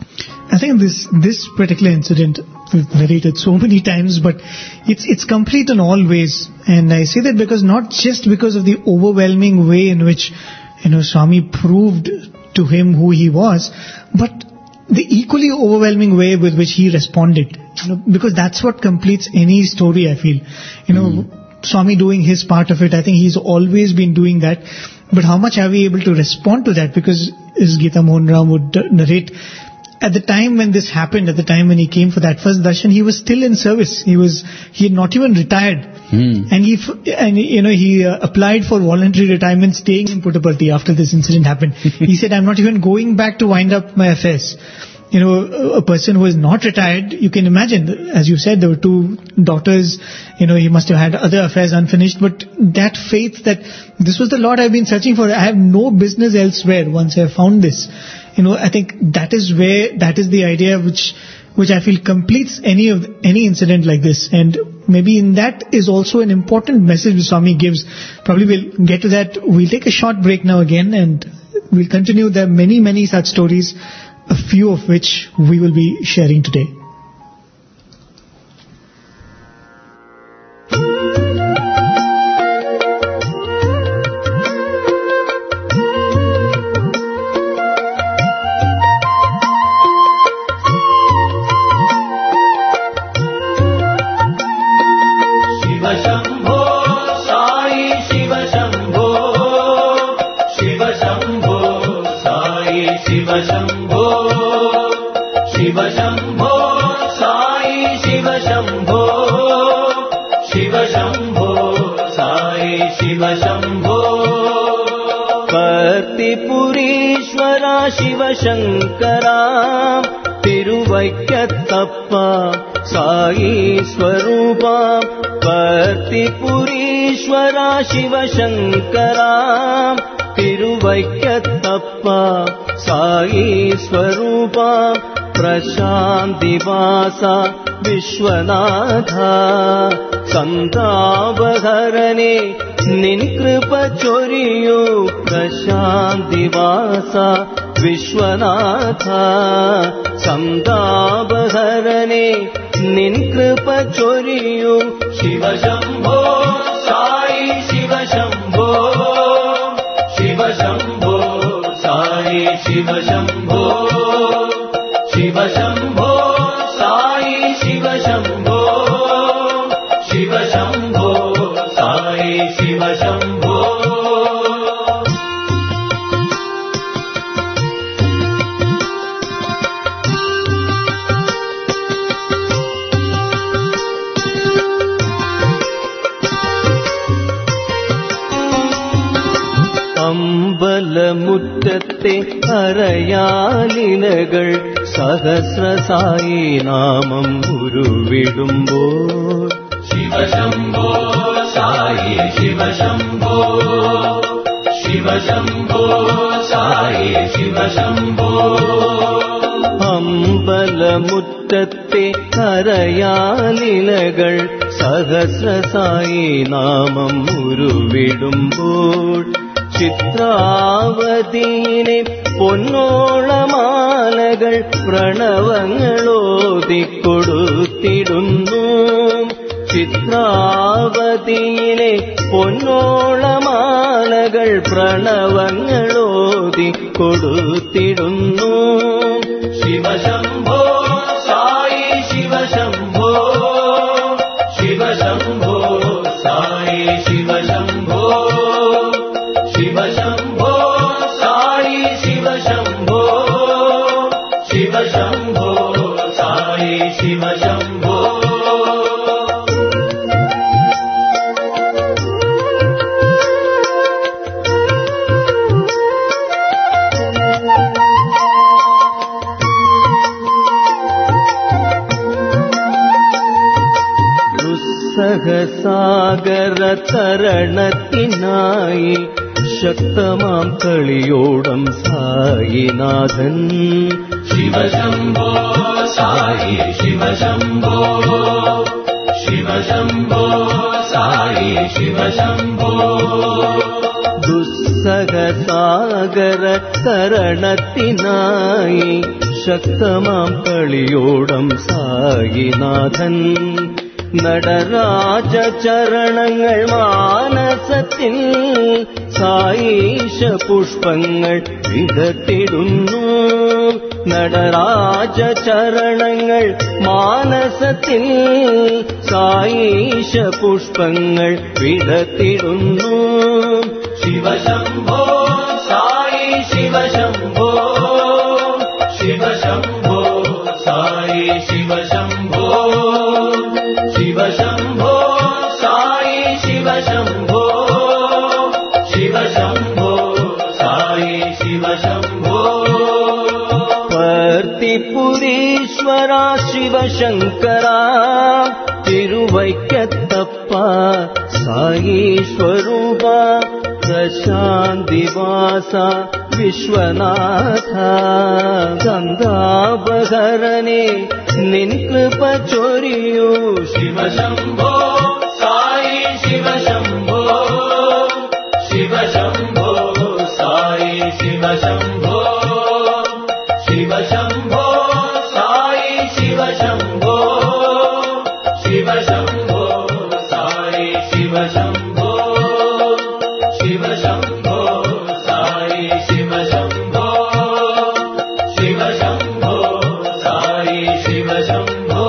Speaker 4: I think this this particular incident, we've narrated so many times, but it's it's complete in all ways. And I say that because not just because of the overwhelming way in which, you know, Swami proved to him who he was, but the equally overwhelming way with which he responded. You know, because that's what completes any story, I feel. You know, mm. Swami doing his part of it, I think he's always been doing that. But how much are we able to respond to that? Because as Geeta Mohan Ram would narrate, at the time when this happened, at the time when he came for that first darshan, he was still in service. He was, he had not even retired. Hmm. And he, and you know, he uh, applied for voluntary retirement, staying in Puttaparthi after this incident happened. He said, I'm not even going back to wind up my affairs. You know, a person who is not retired, you can imagine, as you said, there were two daughters, you know, he must have had other affairs unfinished, but that faith that this was the Lord I've been searching for, I have no business elsewhere once I have found this. You know, I think that is where, that is the idea which, which I feel completes any of, any incident like this. And maybe in that is also an important message which Swami gives. Probably we'll get to that. We'll take a short break now again, and we'll continue. There are many, many such stories, a few of which we will be sharing today.
Speaker 1: Shiv Shambho Shiv Shambho Sai Shiv Shambho कर्तिपुरीश्वरा Shiv Shankara तिरुवैक्कत्तप्पा Sai स्वरूपा कर्तिपुरीश्वरा शिव शङ्करा तिरुवैक्कत्तप्पा साई स्वरूपा प्रशान्तिवासा विश्वनाथा सन्तापहरणे निन्कृप चोरियु प्रशान्तिवासा विश्वनाथा सन्तापहरणे निन्कृप चोरियु शिव शम्भो साई शिव शम्भो शिव शम्भो साई शिव शम्भो शिव शम्भो साई शिव शम्भो शिव शम्भो साई शिव शम्भो അമ്പലമുറ്റത്തെ അരയാലിലകൾ സഹസ്രസായി നാമം ഉരുവിടുമ്പോൾ ശിവശംഭോ സായി ശിവശംഭോ ശിവശംഭോ സായി ശിവശംഭോ അമ്പലമുറ്റത്തെ അരയാലിലകൾ സഹസ്രസായി നാമം ഉരുവിടുമ്പോൾ ചിത്രാവതിയിലെ പൊന്നോളമാലകൾ പ്രണവങ്ങളോതിക്കൊടുത്തിടുന്നു ചിത്രാവതിയിലെ പൊന്നോളമാലകൾ പ്രണവങ്ങളോതിക്കൊടുത്തിടുന്നു ശിവശംഭോ സായി ശിവശംഭോ ശിവശംഭോ സായി ശിവശംഭോ शिवशम्भो साई शिवशम्भो शिवशम्भो साई शिवशम्भो दुस्सहसागर तरणतिनायि ശക്തമാം കളിയോടം സായിനാഥൻ ശിവശംഭോ സായി ശിവശംഭോ ശിവശംഭോ സായി ശിവശംഭോ ദുസ്സഹസാഗര തരണത്തിനായി ശക്തമാം കളിയോടം സായിനാഥൻ നടരാജ ചരണങ്ങൾ മാനസത്തിൽ സായീശ പുഷ്പങ്ങൾ വിടത്തിടുന്നു നടരാജ ചരണങ്ങൾ മാനസത്തിൽ സായീശ പുഷ്പങ്ങൾ വിടത്തിടുന്നു ശിവശംഭോ സായി ശിവശംഭോ ശിവശംഭോ സായി ശിവശംഭോ शिवशम्भो साई शिवशम्भो शिवशम्भो साई शिवशम्भो कर्तिपुरीश्वरा शिवशङ्करा तिरुवैक्कत्तप्पा साई स्वरूपा प्रशान्तिवासा Vishwanatha गन्धापहरणे निन्कृप चोरियु शिवशम्भो Sai शिवशम्भो शिवशम्भो Sai शिवशम्भो शिवशम्भो Sai शिवशम्भो शिवशम्भो Sai शिवशम्भो शिवशम्भो Sai शिवशम्भो शिवशम्भो Sai शिवशम्भो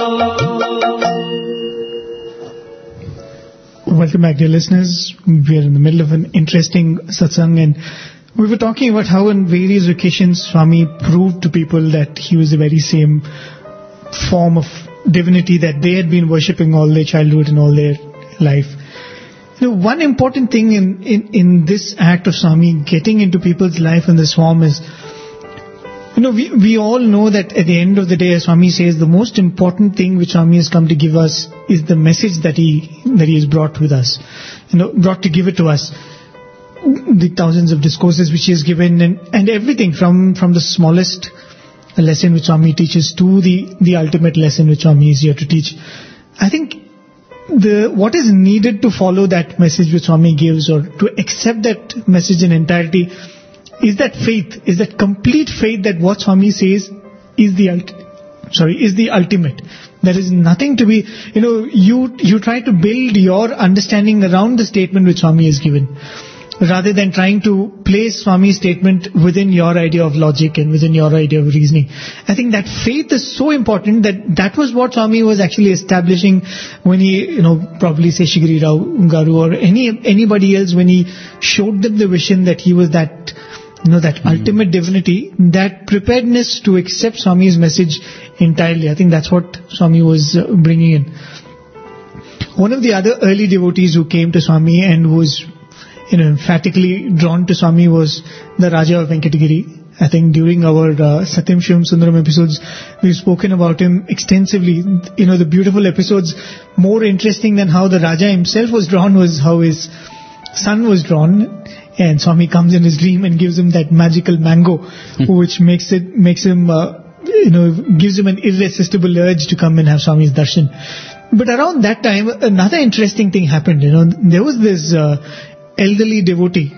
Speaker 4: Welcome back, dear listeners. We are in the middle of an interesting satsang, and we were talking about how on various occasions Swami proved to people that he was the very same form of divinity that they had been worshipping all their childhood and all their life. You know, one important thing in, in, in this act of Swami getting into people's life in this form is, you know, we, we all know that at the end of the day, as Swami says, the most important thing which Swami has come to give us is the message that he, that he has brought with us, you know, brought to give it to us. The thousands of discourses which he has given, and, and everything from, from the smallest lesson which Swami teaches to the, the ultimate lesson which Swami is here to teach. I think the what is needed to follow that message which Swami gives, or to accept that message in entirety, is that faith, is that complete faith that what Swami says is the ult- sorry, is the ultimate. There is nothing to be, you know, you, you try to build your understanding around the statement which Swami has given, rather than trying to place Swami's statement within your idea of logic and within your idea of reasoning. I think that faith is so important that that was what Swami was actually establishing when he, you know, probably say Shigiri Rao Garu or any anybody else, when he showed them the vision that he was that, you know, that mm. ultimate divinity, that preparedness to accept Swami's message entirely. I think that's what Swami was uh, bringing in. One of the other early devotees who came to Swami and was, you know, emphatically drawn to Swami was the Raja of Venkatagiri. I think during our uh, Satyam Shivam Sundaram episodes, we've spoken about him extensively. You know, the beautiful episodes, more interesting than how the Raja himself was drawn was how his son was drawn. And Swami comes in his dream and gives him that magical mango, hmm. which makes it, makes him, uh, you know, gives him an irresistible urge to come and have Swami's darshan. But around that time, another interesting thing happened. You know, there was this, uh, elderly devotee,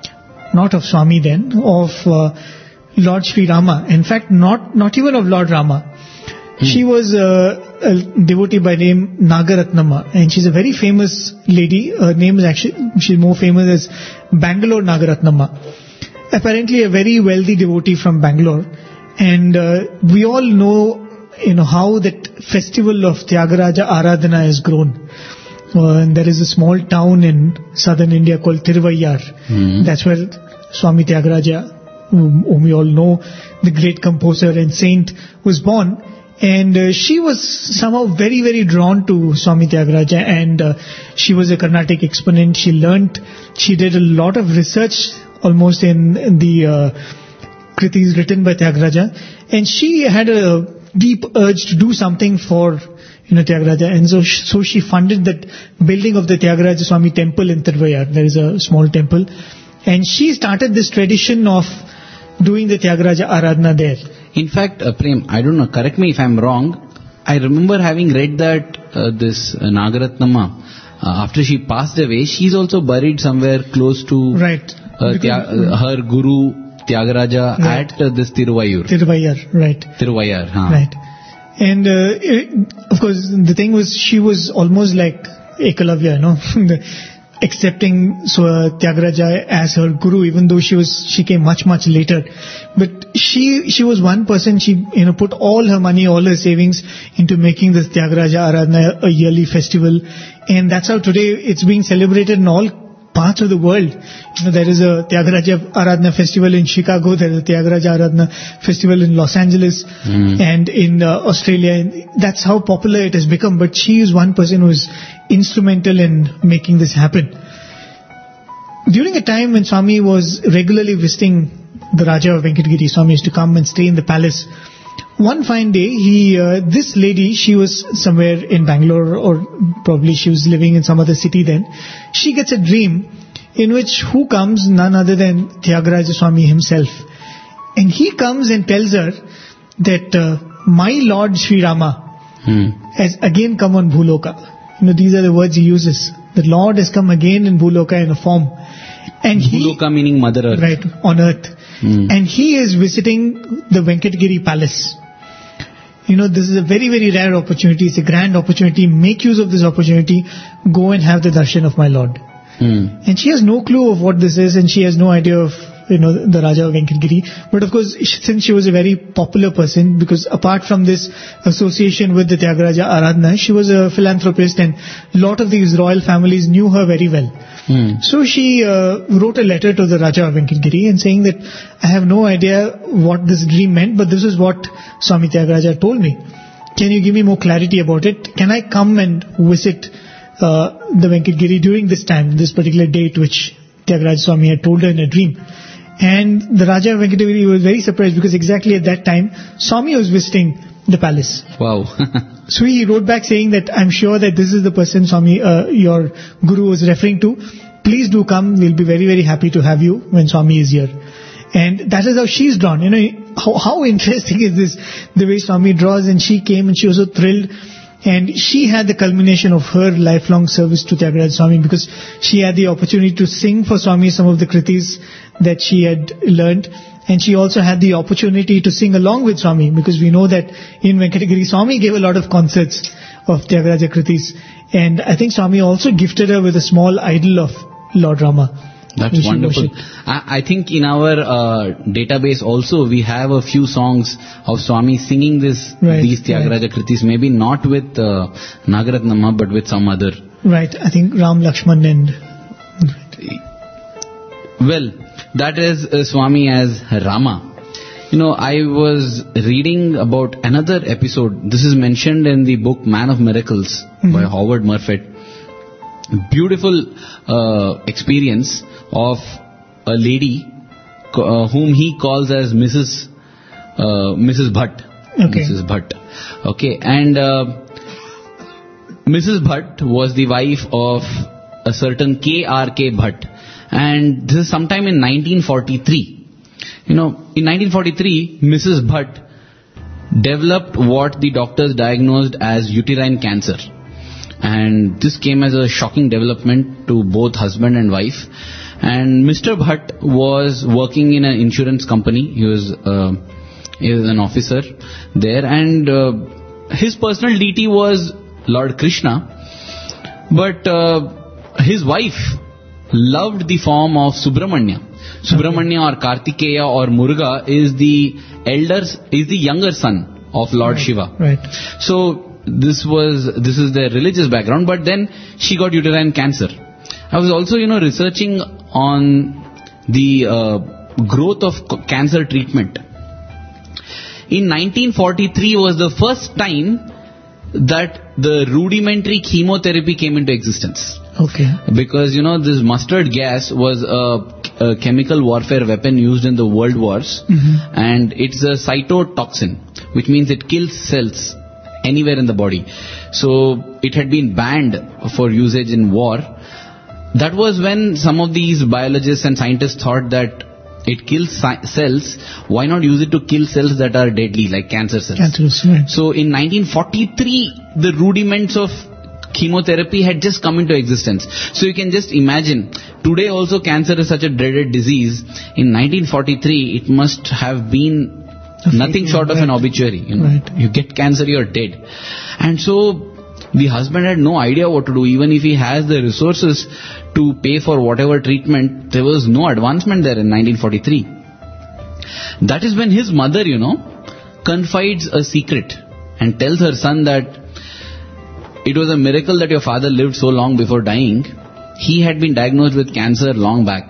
Speaker 4: not of Swami then, of uh, Lord Sri Rama. In fact, not not even of Lord Rama. Hmm. She was uh, a devotee by name Nagaratnama, and she's a very famous lady. Her name is actually, she's more famous as Bangalore Nagaratnama. Apparently a very wealthy devotee from Bangalore. And uh, we all know, you know, how that festival of Tyagaraja Aradhana has grown. Uh, and there is a small town in southern India called Tiruvayar. Mm-hmm. That's where Swami Tyagaraja, whom, whom we all know, the great composer and saint, was born. And uh, she was somehow very, very drawn to Swami Tyagaraja, and uh, she was a Carnatic exponent. She learnt, she did a lot of research almost in, in the uh, kritis written by Tyagaraja, and she had a deep urge to do something for, you know, Tyagaraja, and so she, so she funded that building of the Tyagaraja Swami temple in Tiruvayar. There is a small temple, and she started this tradition of doing the Tyagaraja Aradhana there.
Speaker 2: In fact, uh, Prem, I don't know, correct me if I'm wrong, I remember having read that uh, this uh, Nagaratnama, uh, after she passed away, she's also buried somewhere close to
Speaker 4: right.
Speaker 2: uh, Tya- uh, her guru Tyagaraja right. at uh, this Tiruvayur.
Speaker 4: Tiruvayar, right.
Speaker 2: Tiruvayar, huh.
Speaker 4: Right. And uh, it, of course, the thing was, she was almost like Ekalavya, you know, accepting so, uh, Tyagaraja as her guru, even though she was she came much much later. But she she was one person. She you know put all her money, all her savings into making this Tyagaraja Aradhana a yearly festival, and that's how today it's being celebrated in all parts of the world. You know, there is a Tyagaraja Aradhana festival in Chicago, there is a Tyagaraja Aradhana festival in Los Angeles mm. and in uh, Australia. And that's how popular it has become. But she is one person who is instrumental in making this happen. During a time when Swami was regularly visiting the Raja of Venkatagiri, Swami used to come and stay in the palace. One fine day, he, uh, this lady, she was somewhere in Bangalore, or probably she was living in some other city then. She gets a dream in which who comes? None other than Tyagaraja Swami himself. And he comes and tells her that uh, my Lord Sri Rama hmm. has again come on Bhuloka. You know, these are the words he uses. The Lord has come again in Bhuloka in a form. And
Speaker 2: Bhuloka
Speaker 4: he,
Speaker 2: meaning Mother Earth.
Speaker 4: Right, on earth. Hmm. And he is visiting the Venkatagiri palace. You know, this is a very, very rare opportunity. It's a grand opportunity. Make use of this opportunity. Go and have the darshan of my Lord. Hmm. And she has no clue of what this is, and she has no idea of, you know, the Raja of Venkatagiri. But of course, since she was a very popular person, because apart from this association with the Tyagaraja Aradhana, she was a philanthropist, and a lot of these royal families knew her very well. Hmm. So she uh, wrote a letter to the Raja of Venkatagiri and saying that I have no idea what this dream meant, but this is what Swami Tyagaraja told me. can you give me more clarity about it? Can I come and visit uh, the Venkatagiri during this time, this particular date which Tyagaraja Swami had told her in a dream? And the Raja of Venkatagiri was very surprised because exactly at that time, Swami was visiting the palace.
Speaker 2: Wow.
Speaker 4: So he wrote back saying that I'm sure that this is the person Swami, uh, your Guru was referring to. Please do come. We'll be very, very happy to have you when Swami is here. And that is how she's drawn. You know, how, how interesting is this? The way Swami draws, and she came and she was so thrilled. And she had the culmination of her lifelong service to Tyagaraja Swami because she had the opportunity to sing for Swami some of the kritis that she had learnt. And she also had the opportunity to sing along with Swami because we know that in Venkatagiri, Swami gave a lot of concerts of Tyagaraja kritis. And I think Swami also gifted her with a small idol of Lord Rama.
Speaker 2: That's wonderful. I, I think in our uh, database also we have a few songs of Swami singing this
Speaker 4: Right,
Speaker 2: these Tyagaraja
Speaker 4: right.
Speaker 2: kritis, maybe not with uh, Nagaratnama but with some other.
Speaker 4: Right, I think Ram Lakshman and...
Speaker 2: Well, that is uh, Swami as Rama. You know, I was reading about another episode. This is mentioned in the book Man of Miracles
Speaker 4: Mhm.
Speaker 2: by Howard Murphet. Beautiful uh, experience of a lady uh, whom he calls as Missus Uh, Missus Bhatt.
Speaker 4: Okay.
Speaker 2: Missus Bhatt. Okay, and uh, Missus Bhatt was the wife of a certain K R K Bhatt, and this is sometime in nineteen forty-three. You know, in nineteen forty-three, Missus Bhatt developed what the doctors diagnosed as uterine cancer. And this came as a shocking development to both husband and wife. And Mister Bhatt was working in an insurance company. He was, uh, he was an officer there. And uh, his personal deity was Lord Krishna. But uh, his wife loved the form of Subramanya. Subramanya or Kartikeya or Muruga is the elder, is the younger son of Lord
Speaker 4: Right,
Speaker 2: Shiva.
Speaker 4: right.
Speaker 2: So this was, this is their religious background, but then she got uterine cancer. I was also, you know, researching on the uh, growth of c- cancer treatment. In nineteen forty-three was the first time that the rudimentary chemotherapy came into existence.
Speaker 4: Okay.
Speaker 2: Because, you know, this mustard gas was a, a chemical warfare weapon used in the world wars.
Speaker 4: Mhm.
Speaker 2: And it's a cytotoxin, which means it kills cells anywhere in the body. So it had been banned for usage in war. That was when some of these biologists and scientists thought that it kills ci- cells. Why not use it to kill cells that are deadly, like cancer cells?
Speaker 4: Cancerous, right.
Speaker 2: So in nineteen forty-three, the rudiments of chemotherapy had just come into existence. So you can just imagine, today also cancer is such a dreaded disease. In nineteen forty-three, it must have been nothing short of an
Speaker 4: Right.
Speaker 2: obituary. You know,
Speaker 4: Right.
Speaker 2: you get cancer, you're dead. And so the husband had no idea what to do. Even if he has the resources to pay for whatever treatment, there was no advancement there in nineteen forty-three. That is when his mother, you know, confides a secret and tells her son that it was a miracle that your father lived so long before dying. He had been diagnosed with cancer long back.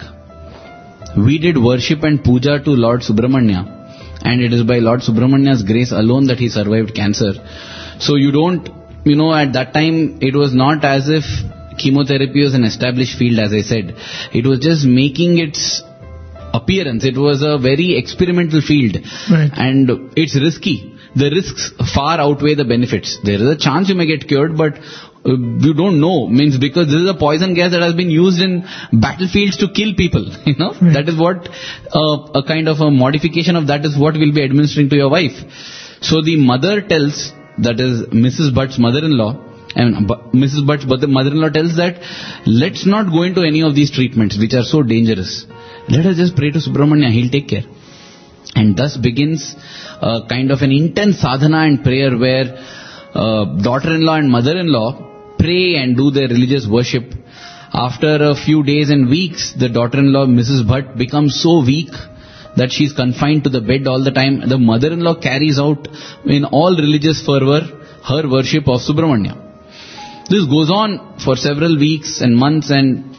Speaker 2: We did worship and puja to Lord Subramanya, and it is by Lord Subramanya's grace alone that he survived cancer. So you don't, you know, at that time it was not as if chemotherapy was an established field, as I said. It was just making its appearance. It was a very experimental field.
Speaker 4: Right.
Speaker 2: And it's risky. The risks far outweigh the benefits. There is a chance you may get cured, but uh, you don't know. Means because this is a poison gas that has been used in battlefields to kill people. You know,
Speaker 4: Right.
Speaker 2: that is what uh, a kind of a modification of that is what will be administering to your wife. So the mother tells, that is Missus Bhatt's mother-in-law, and bu- Missus Bhatt's mother-in-law tells that let's not go into any of these treatments which are so dangerous. Let us just pray to Subramanya, he'll take care. And thus begins a kind of an intense sadhana and prayer where uh, daughter-in-law and mother-in-law pray and do their religious worship. After a few days and weeks, the daughter-in-law, Missus Bhatt, becomes so weak that she is confined to the bed all the time. The mother-in-law carries out in all religious fervor her worship of Subramanya. This goes on for several weeks and months, and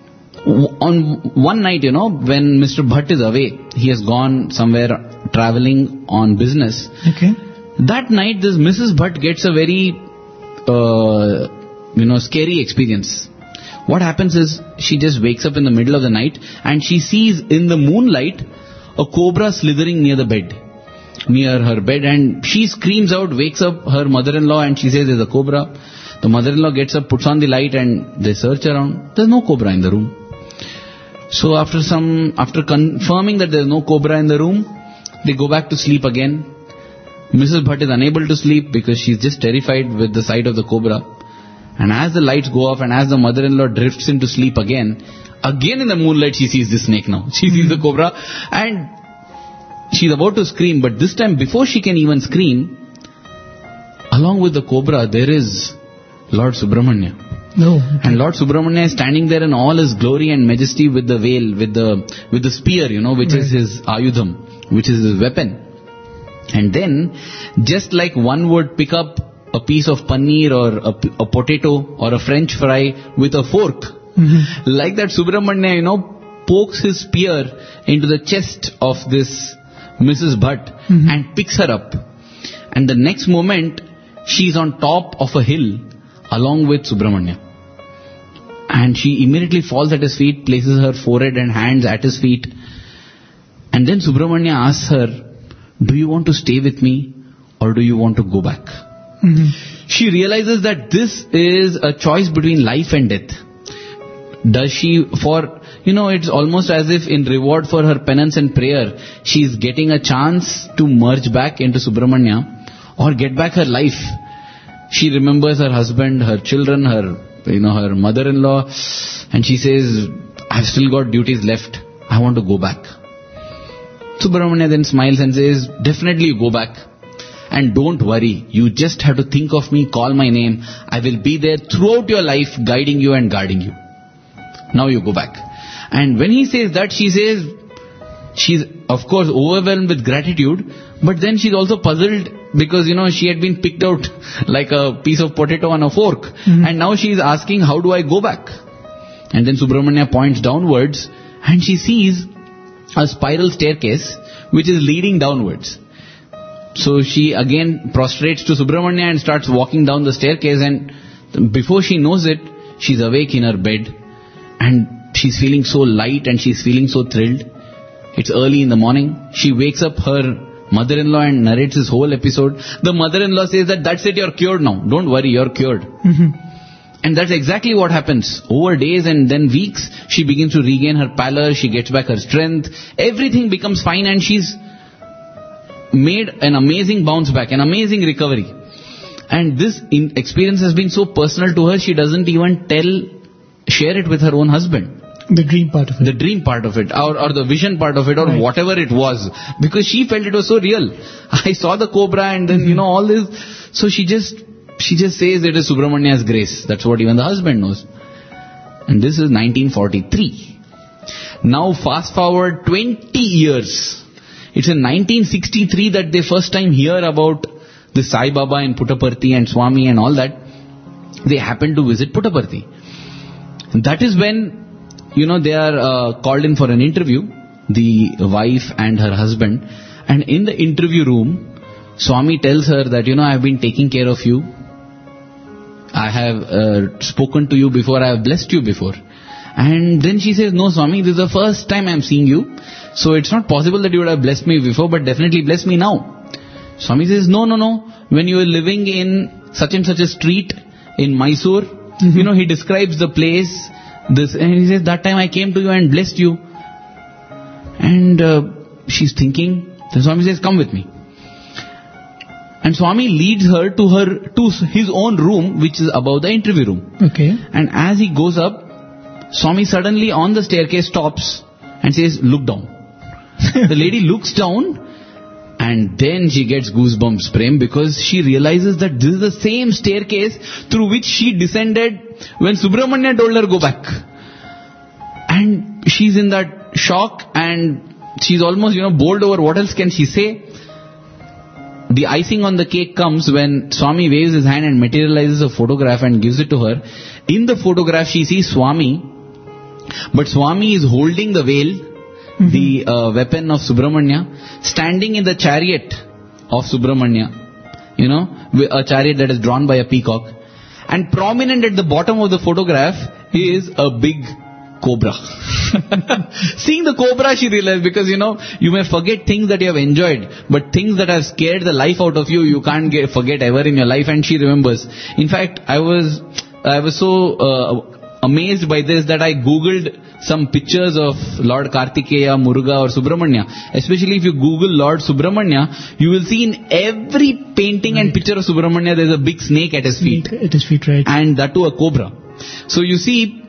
Speaker 2: on one night, you know, when Mister Bhatt is away, he has gone somewhere traveling on business.
Speaker 4: Okay.
Speaker 2: That night, this Missus Bhatt gets a very, uh, you know, scary experience. What happens is, she just wakes up in the middle of the night and she sees in the moonlight a cobra slithering near the bed, near her bed, and she screams out, wakes up her mother-in-law, and she says, there's a cobra. The mother-in-law gets up, puts on the light, and they search around. There's no cobra in the room. So after some, after confirming that there's no cobra in the room, they go back to sleep again. Missus Bhatt is unable to sleep because she's just terrified with the sight of the cobra. And as the lights go off and as the mother-in-law drifts into sleep again, again in the moonlight she sees this snake now. She sees the cobra and she's about to scream, but this time before she can even scream, along with the cobra there is Lord Subramanya.
Speaker 4: No.
Speaker 2: And Lord Subramanya is standing there in all his glory and majesty with the veil, with the with the spear, you know, which
Speaker 4: Right.
Speaker 2: is his ayudham, which is his weapon. And then, just like one would pick up a piece of paneer or a, p- a potato or a French fry with a fork,
Speaker 4: Mhm.
Speaker 2: like that Subramanya, you know, pokes his spear into the chest of this Missus Bhatt
Speaker 4: Mhm.
Speaker 2: and picks her up. And the next moment, she's on top of a hill along with Subramanya. And she immediately falls at his feet, places her forehead and hands at his feet. And then Subramanya asks her, do you want to stay with me or do you want to go back?
Speaker 4: Mhm.
Speaker 2: She realizes that this is a choice between life and death. Does she, for, you know, it's almost as if in reward for her penance and prayer, she is getting a chance to merge back into Subramanya or get back her life. She remembers her husband, her children, her, you know, her mother-in-law, and she says, I've still got duties left. I want to go back. Subramanya then smiles and says, definitely go back. And don't worry, you just have to think of me, call my name. I will be there throughout your life, guiding you and guarding you. Now you go back. And when he says that, she says, she's of course overwhelmed with gratitude, but then she's also puzzled because, you know, she had been picked out like a piece of potato on a fork.
Speaker 4: Mhm.
Speaker 2: And now she is asking, how do I go back? And then Subramanya points downwards and she sees a spiral staircase which is leading downwards. So she again prostrates to Subramanya and starts walking down the staircase, and before she knows it, she's awake in her bed and she's feeling so light and she's feeling so thrilled. It's early in the morning. She wakes up her mother-in-law and narrates this whole episode. The mother-in-law says that that's it, you're cured now. Don't worry, you're cured.
Speaker 4: Mhm.
Speaker 2: And that's exactly what happens. Over days and then weeks, she begins to regain her pallor, she gets back her strength, everything becomes fine and she's made an amazing bounce back, an amazing recovery. And this in- experience has been so personal to her, she doesn't even tell, share it with her own husband.
Speaker 4: The dream part of it.
Speaker 2: The dream part of it, or, or the vision part of it, or
Speaker 4: Right.
Speaker 2: whatever it was. Because she felt it was so real. I saw the cobra and then, you know, all this. So she just, she just says it is Subramanya's grace. That's what even the husband knows. And this is nineteen forty-three. Now fast forward twenty years. It's in nineteen sixty-three that they first time hear about the Sai Baba in Puttaparthi and Swami and all that. They happen to visit Puttaparthi. And that is when, you know, they are uh, called in for an interview, the wife and her husband. And in the interview room, Swami tells her that, you know, I have been taking care of you. I have uh, spoken to you before, I have blessed you before. And then she says, no Swami, this is the first time I am seeing you. So it's not possible that you would have blessed me before, but definitely bless me now. Swami says, no, no, no. When you were living in such and such a street in Mysore, mm-hmm. you know, he describes the place, this, and he says, that time I came to you and blessed you. And uh, she's thinking, then Swami says, come with me. And Swami leads her to her, to his own room, which is above the interview room.
Speaker 4: Okay.
Speaker 2: And as he goes up, Swami suddenly on the staircase stops and says, look down. The lady looks down and then she gets goosebumps, Prem, because she realizes that this is the same staircase through which she descended when Subramanya told her go back. And she's in that shock and she's almost, you know, bowled over. What else can she say? The icing on the cake comes when Swami waves his hand and materializes a photograph and gives it to her. In the photograph she sees Swami, but Swami is holding the veil, mm-hmm. the uh, weapon of Subramanya, standing in the chariot of Subramanya. you know, a chariot that is drawn by a peacock. And prominent at the bottom of the photograph is a big cobra. Seeing the cobra, she realized, because, you know, you may forget things that you have enjoyed, but things that have scared the life out of you, you can't get, forget ever in your life, and she remembers. In fact, I was, I was so uh, amazed by this that I googled some pictures of Lord Kartikeya, Muruga or Subramanya. Especially if you Google Lord Subramanya, you will see in every painting right. and picture of Subramanya, there's a big snake at his feet.
Speaker 4: At his feet, right.
Speaker 2: And that too a cobra. So you see,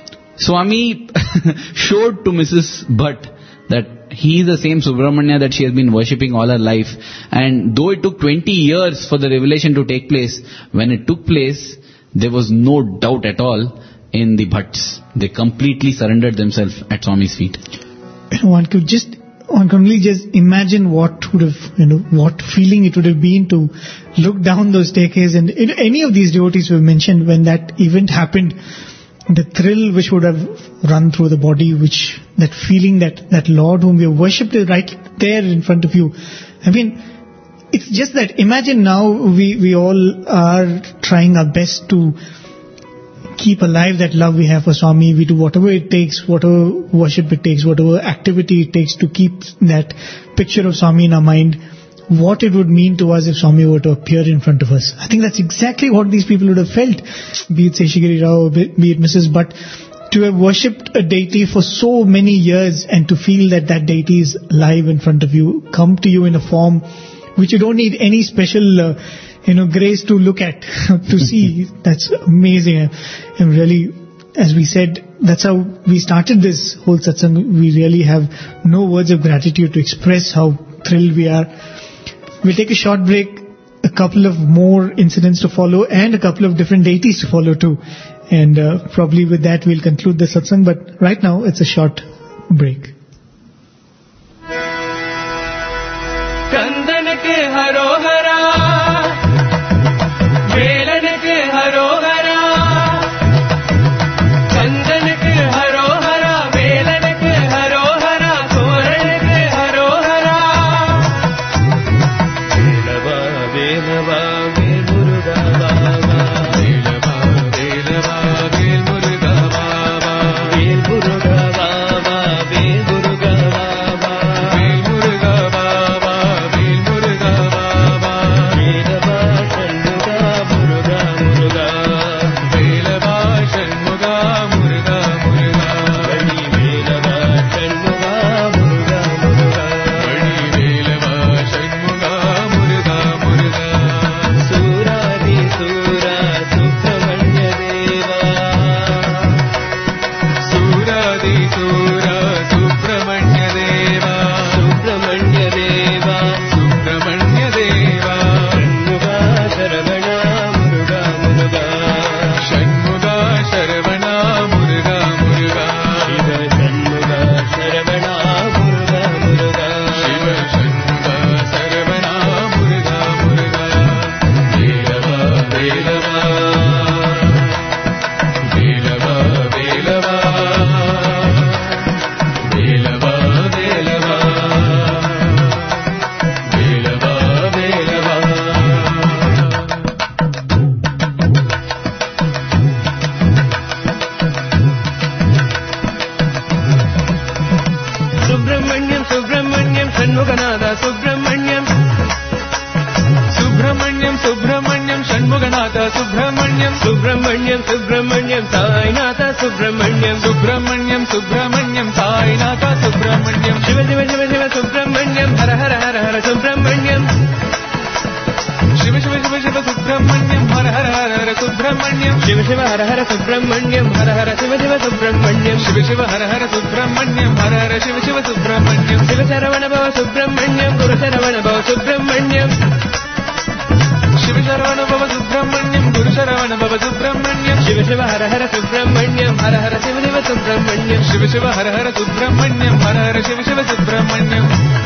Speaker 2: Swami showed to Missus Bhatt that he is the same Subramanya that she has been worshipping all her life. And though it took twenty years for the revelation to take place, when it took place, there was no doubt at all in the Bhatts. They completely surrendered themselves at Swami's feet.
Speaker 4: One could just, one can only just imagine what would have, you know, what feeling it would have been to look down those staircases. And in any of these devotees we've mentioned, when that event happened, the thrill which would have run through the body, which, that feeling that, that Lord whom we have worshipped is right there in front of you. I mean, it's just that, imagine now we, we all are trying our best to keep alive that love we have for Swami. We do whatever it takes, whatever worship it takes, whatever activity it takes to keep that picture of Swami in our mind. What it would mean to us if Swami were to appear in front of us. I think that's exactly what these people would have felt, be it Seshagiri Rao, be it Missus Bhatt, to have worshipped a deity for so many years and to feel that that deity is alive in front of you, come to you in a form which you don't need any special uh, you know, grace to look at, to see. That's amazing. And really, as we said, that's how we started this whole satsang. We really have no words of gratitude to express how thrilled we are. We'll take a short break, a couple of more incidents to follow and a couple of different deities to follow too. And uh, probably with that we'll conclude the satsang. But right now it's a short break.
Speaker 1: Kandan ke haro hara, velan ke haro hara, kandan ke haro hara, velan ke haro hara, toran ke haro hara. Velava, velava, vel muruga baba. Velava, velava, vel muruga baba. Vel muruga baba, vel muruga baba. Vel muruga baba, vel muruga baba. Velava, shanmuga, muruga, muruga. Velava, shanmuga, muruga, muruga. Vani velava, shanmuga, muruga, muruga. Vani velava, shanmuga, muruga, muruga. Suradi sura, Subramanya deva. Suradi sura, Subramanya deva. Subramanya deva, Subramanya deva. Shanmuga, Sharavana, Muruga, Muruga. Shanmuga, Sharavana, Muruga, Muruga. Shiva Shanmuga, Sharavana, Muruga, Muruga. Shiva Shanmuga, Sharavana, Muruga, Muruga. Velava, velava. Velava, velava. Velava, velava. Velava, velava. Subramanyam, Subramanyam, Shanmuganada, Subramanyam. Subramanyam, Subramanyam, Shanmuganada, Subramanyam. Subramanyam, Subramanyam, Sainatha, Subramanyam. Subramanyam, Subramanyam, Sainatha, Subramanyam. Shiva, Shiva, Shiva, Shiva, Subramanyam. Hara, Hara, Hara, Hara, Subramanyam. Shiva, Shiva, Shiva, Shiva, Subramanyam. Hara, Hara, Hara, Hara, Subramanyam. Shiva, Shiva, Hara, Hara, Subramanyam. Hara, Hara, Shiva, Shiva, Subramanyam. Shiva, Shiva, Hara, Hara, Subramanyam. Hara, Hara, Shiva, Shiva, Subramanyam. Shiva Saravana Bhava Subramanyam. Guru Saravana Bhava Subramanyam. Shiva Saravana Bhava Subramanyam. Guru Saravana Bhava Subramanyam. Shiva Shiva Hara Hara Subramanyam. Hara Hara Shiva Shiva Subramanyam. Shiva Shiva Hara Hara Subramanyam. Hara Hara Shiva Shiva Subramanyam.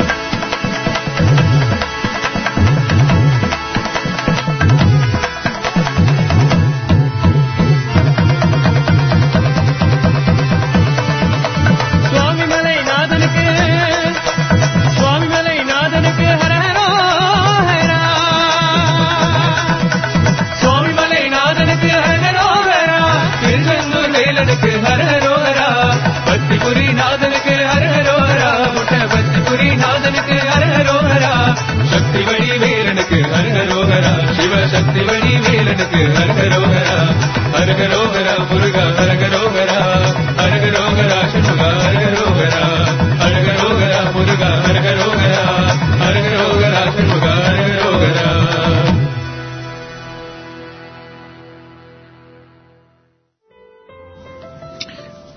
Speaker 1: Swami Malai Nadanake, Swami Malai Nadanake, Hara Hara Hara.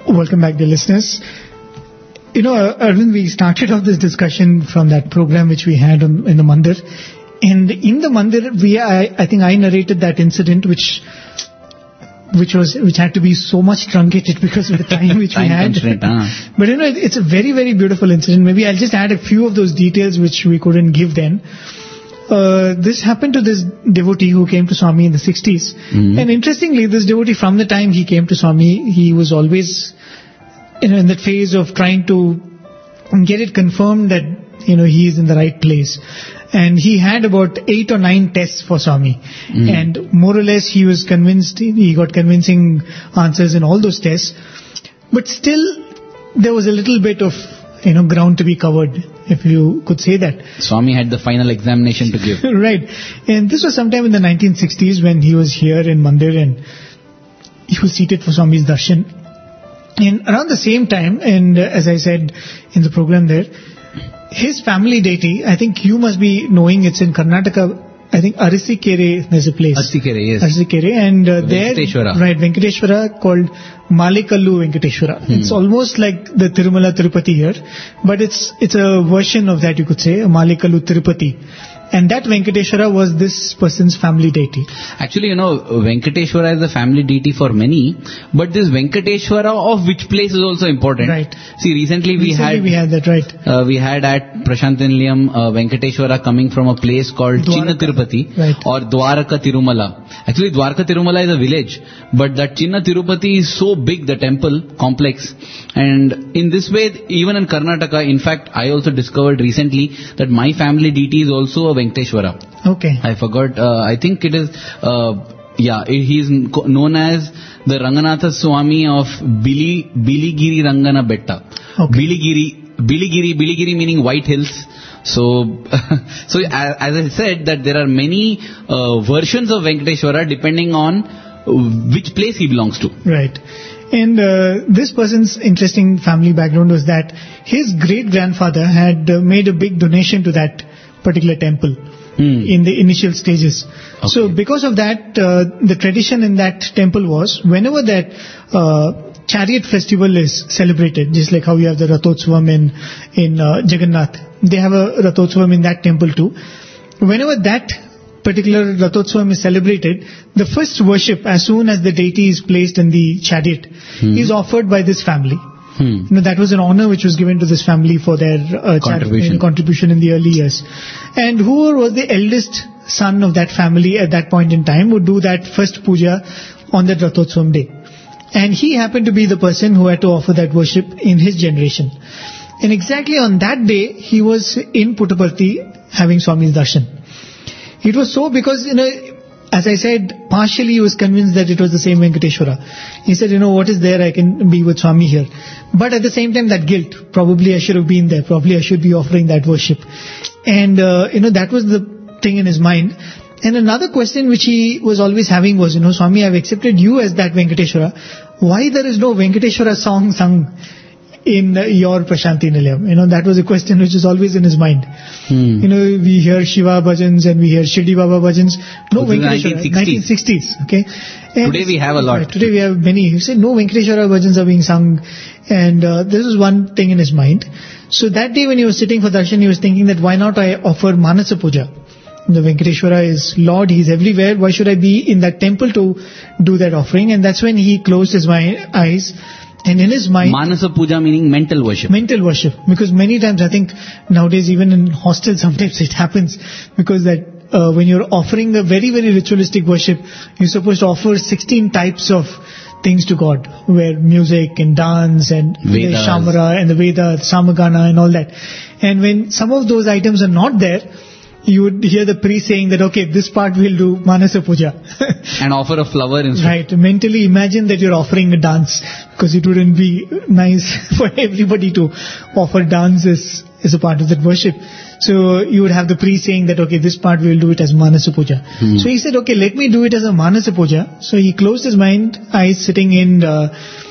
Speaker 4: Welcome back, dear listeners. You know, uh, Arvind, we started off this discussion from that program which we had on, in the Mandir. And in the Mandir, we, I, I think I narrated that incident which which was which had to be so much truncated because of the time which we
Speaker 2: Time
Speaker 4: had.
Speaker 2: constraint, huh?
Speaker 4: But you know, it- it's a very, very beautiful incident. Maybe I'll just add a few of those details which we couldn't give then. Uh, this happened to this devotee who came to Swami in the sixties.
Speaker 2: Mhm.
Speaker 4: And interestingly, this devotee, from the time he came to Swami, he was always, you know, in that phase of trying to get it confirmed that, you know, he is in the right place. And he had about eight or nine tests for Swami.
Speaker 2: Mm.
Speaker 4: And more or less he was convinced, he got convincing answers in all those tests. But still, there was a little bit of, you know, ground to be covered, if you could say that.
Speaker 2: Swami had the final examination to give.
Speaker 4: Right. And this was sometime in the nineteen sixties when he was here in Mandir and he was seated for Swami's darshan. And around the same time, and uh, as I said in the program there, his family deity, I think you must be knowing, it's in Karnataka, I think Arisikere, there's a place.
Speaker 2: Arsikere, yes.
Speaker 4: Arsikere, and uh, there,
Speaker 2: Venkateshwara.
Speaker 4: right, Venkateshwara, called Malikallu Venkateshwara.
Speaker 2: Hmm.
Speaker 4: It's almost like the Tirumala Tirupati here, but it's it's a version of that, you could say, a Malikallu Tirupati. And that Venkateshwara was this person's family deity.
Speaker 2: Actually, you know, Venkateshwara is the family deity for many, but this Venkateshwara of which place is also important.
Speaker 4: Right.
Speaker 2: See, recently we
Speaker 4: Recently
Speaker 2: had
Speaker 4: we had that, right.
Speaker 2: uh, we had at Prashanthanilayam uh, Venkateshwara coming from a place called
Speaker 4: Dwaraka.
Speaker 2: Chinna Tirupati
Speaker 4: Right.
Speaker 2: or Dwaraka Tirumala. Actually, Dwaraka Tirumala is a village, but that Chinna Tirupati is so big, the temple complex. And in this way, even in Karnataka, in fact, I also discovered recently that my family deity is also a Venkateshwara.
Speaker 4: Okay.
Speaker 2: I forgot, uh, I think it is, uh, yeah, he is known as the Ranganatha Swami of Bili, Biligiri Rangana Betta.
Speaker 4: Okay.
Speaker 2: Biligiri, Biligiri, Biligiri meaning White Hills. So, so as, as I said that there are many uh, versions of Venkateshwara depending on which place he belongs to.
Speaker 4: Right. And uh, this person's interesting family background was that his great-grandfather had uh, made a big donation to that particular temple
Speaker 2: Hmm.
Speaker 4: in the initial stages.
Speaker 2: Okay.
Speaker 4: So because of that, uh, the tradition in that temple was whenever that uh, chariot festival is celebrated, just like how you have the Rathotsvam in, in uh, Jagannath, they have a Rathotsvam in that temple too. Whenever that particular Rathotsvam is celebrated, the first worship, as soon as the deity is placed in the chariot,
Speaker 2: Hmm.
Speaker 4: is offered by this family.
Speaker 2: Hmm.
Speaker 4: You know, that was an honor which was given to this family for their uh, chari-
Speaker 2: Contribution.
Speaker 4: uh, contribution in the early years. And whoever was the eldest son of that family at that point in time would do that first puja on that Rathotsvam day. And he happened to be the person who had to offer that worship in his generation. And exactly on that day, he was in Puttaparthi having Swami's darshan. It was so because, you know, as I said, partially he was convinced that it was the same Venkateshwara. He said, you know, what is there, I can be with Swami here. But at the same time, that guilt, probably I should have been there, probably I should be offering that worship. And, uh, you know, that was the thing in his mind. And another question which he was always having was, you know, Swami, I've accepted you as that Venkateshwara. Why there is no Venkateshwara song sung in uh, your Prashanti Nilayam? You know, that was a question which is always in his mind.
Speaker 2: Hmm.
Speaker 4: You know, we hear Shiva bhajans and we hear Shirdi Baba bhajans. No
Speaker 2: This is
Speaker 4: Venkateshwara.
Speaker 2: nineteen sixties.
Speaker 4: nineteen sixties. Okay. And
Speaker 2: Today we have a lot.
Speaker 4: Right, today we have many. He said no Venkateshwara bhajans are being sung. And uh, this is one thing in his mind. So that day when he was sitting for darshan, he was thinking that why not I offer Manasa Puja? The Venkateshwara is Lord, He is everywhere. Why should I be in that temple to do that offering? And that's when he closed his mi- eyes. And in his mind,
Speaker 2: Manasa Puja meaning mental worship.
Speaker 4: mental worship, because many times I think nowadays even in hostels sometimes it happens, because that uh, when you're offering a very very ritualistic worship, you're supposed to offer sixteen types of things to God, where music and dance and the
Speaker 2: Vedas.
Speaker 4: Shamara and the Veda, Samagana and all that. And when some of those items are not there, you would hear the priest saying that, okay, this part we'll do Manasa Puja.
Speaker 2: And offer a flower instead.
Speaker 4: Right. Mentally imagine that you're offering a dance, because it wouldn't be nice for everybody to offer dance as, as a part of that worship. So you would have the priest saying that, okay, this part we will do it as Manasa Puja.
Speaker 2: Hmm.
Speaker 4: So he said, okay, let me do it as a Manasa Puja. So he closed his mind, eyes sitting in uh,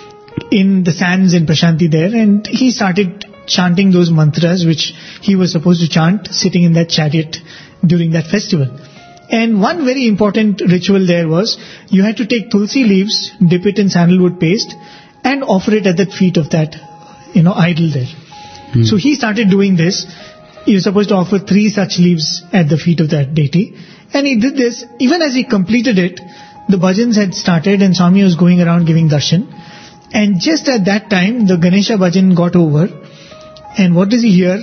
Speaker 4: in the sands in Prashanti there, and he started chanting those mantras which he was supposed to chant sitting in that chariot during that festival. And one very important ritual there was, you had to take tulsi leaves, dip it in sandalwood paste, and offer it at the feet of that, you know, idol there.
Speaker 2: Hmm.
Speaker 4: So he started doing this. You're supposed to offer three such leaves at the feet of that deity. And he did this. Even as he completed it, the bhajans had started and Swami was going around giving darshan. And just at that time, the Ganesha bhajan got over. And what does he hear?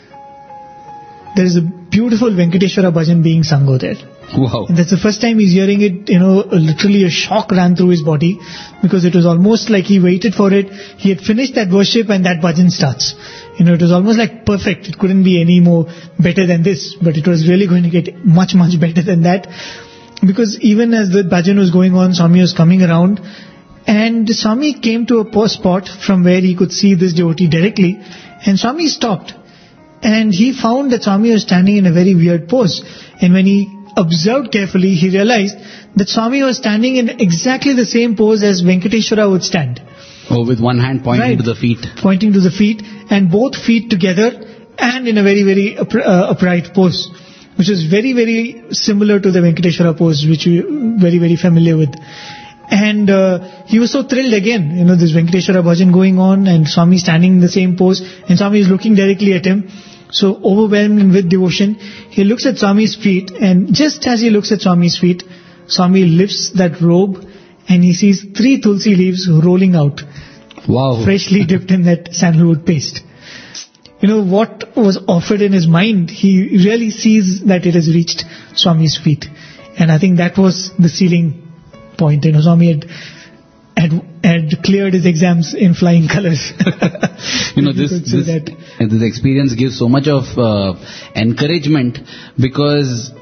Speaker 4: There is a beautiful Venkateshwara bhajan being sung over there.
Speaker 2: Wow.
Speaker 4: And that's the first time he's hearing it, you know, literally a shock ran through his body, because it was almost like he waited for it. He had finished that worship and that bhajan starts. You know, it was almost like perfect. It couldn't be any more better than this, but it was really going to get much, much better than that. Because even as the bhajan was going on, Swami was coming around, and Swami came to a spot from where he could see this devotee directly, and Swami stopped. And he found that Swami was standing in a very weird pose. And when he observed carefully, he realized that Swami was standing in exactly the same pose as Venkateshwara would stand.
Speaker 2: Oh, with one hand pointing
Speaker 4: Right.
Speaker 2: to the feet.
Speaker 4: Pointing to the feet, and both feet together, and in a very, very up, uh, upright pose, which is very, very similar to the Venkateshwara pose, which we are very, very familiar with. And uh, he was so thrilled again, you know, this Venkateshwara bhajan going on, and Swami standing in the same pose, and Swami is looking directly at him. So overwhelmed with devotion, he looks at Swami's feet, and just as he looks at Swami's feet, Swami lifts that robe, and he sees three tulsi leaves rolling out,
Speaker 2: Wow.
Speaker 4: freshly dipped in that sandalwood paste. You know, what was offered in his mind, he really sees that it has reached Swami's feet. And I think that was the sealing point. You know, Swami had, had, had cleared his exams in flying colors.
Speaker 2: You know,
Speaker 4: You
Speaker 2: this
Speaker 4: could say
Speaker 2: this,
Speaker 4: that.
Speaker 2: this experience gives so much of uh, encouragement, because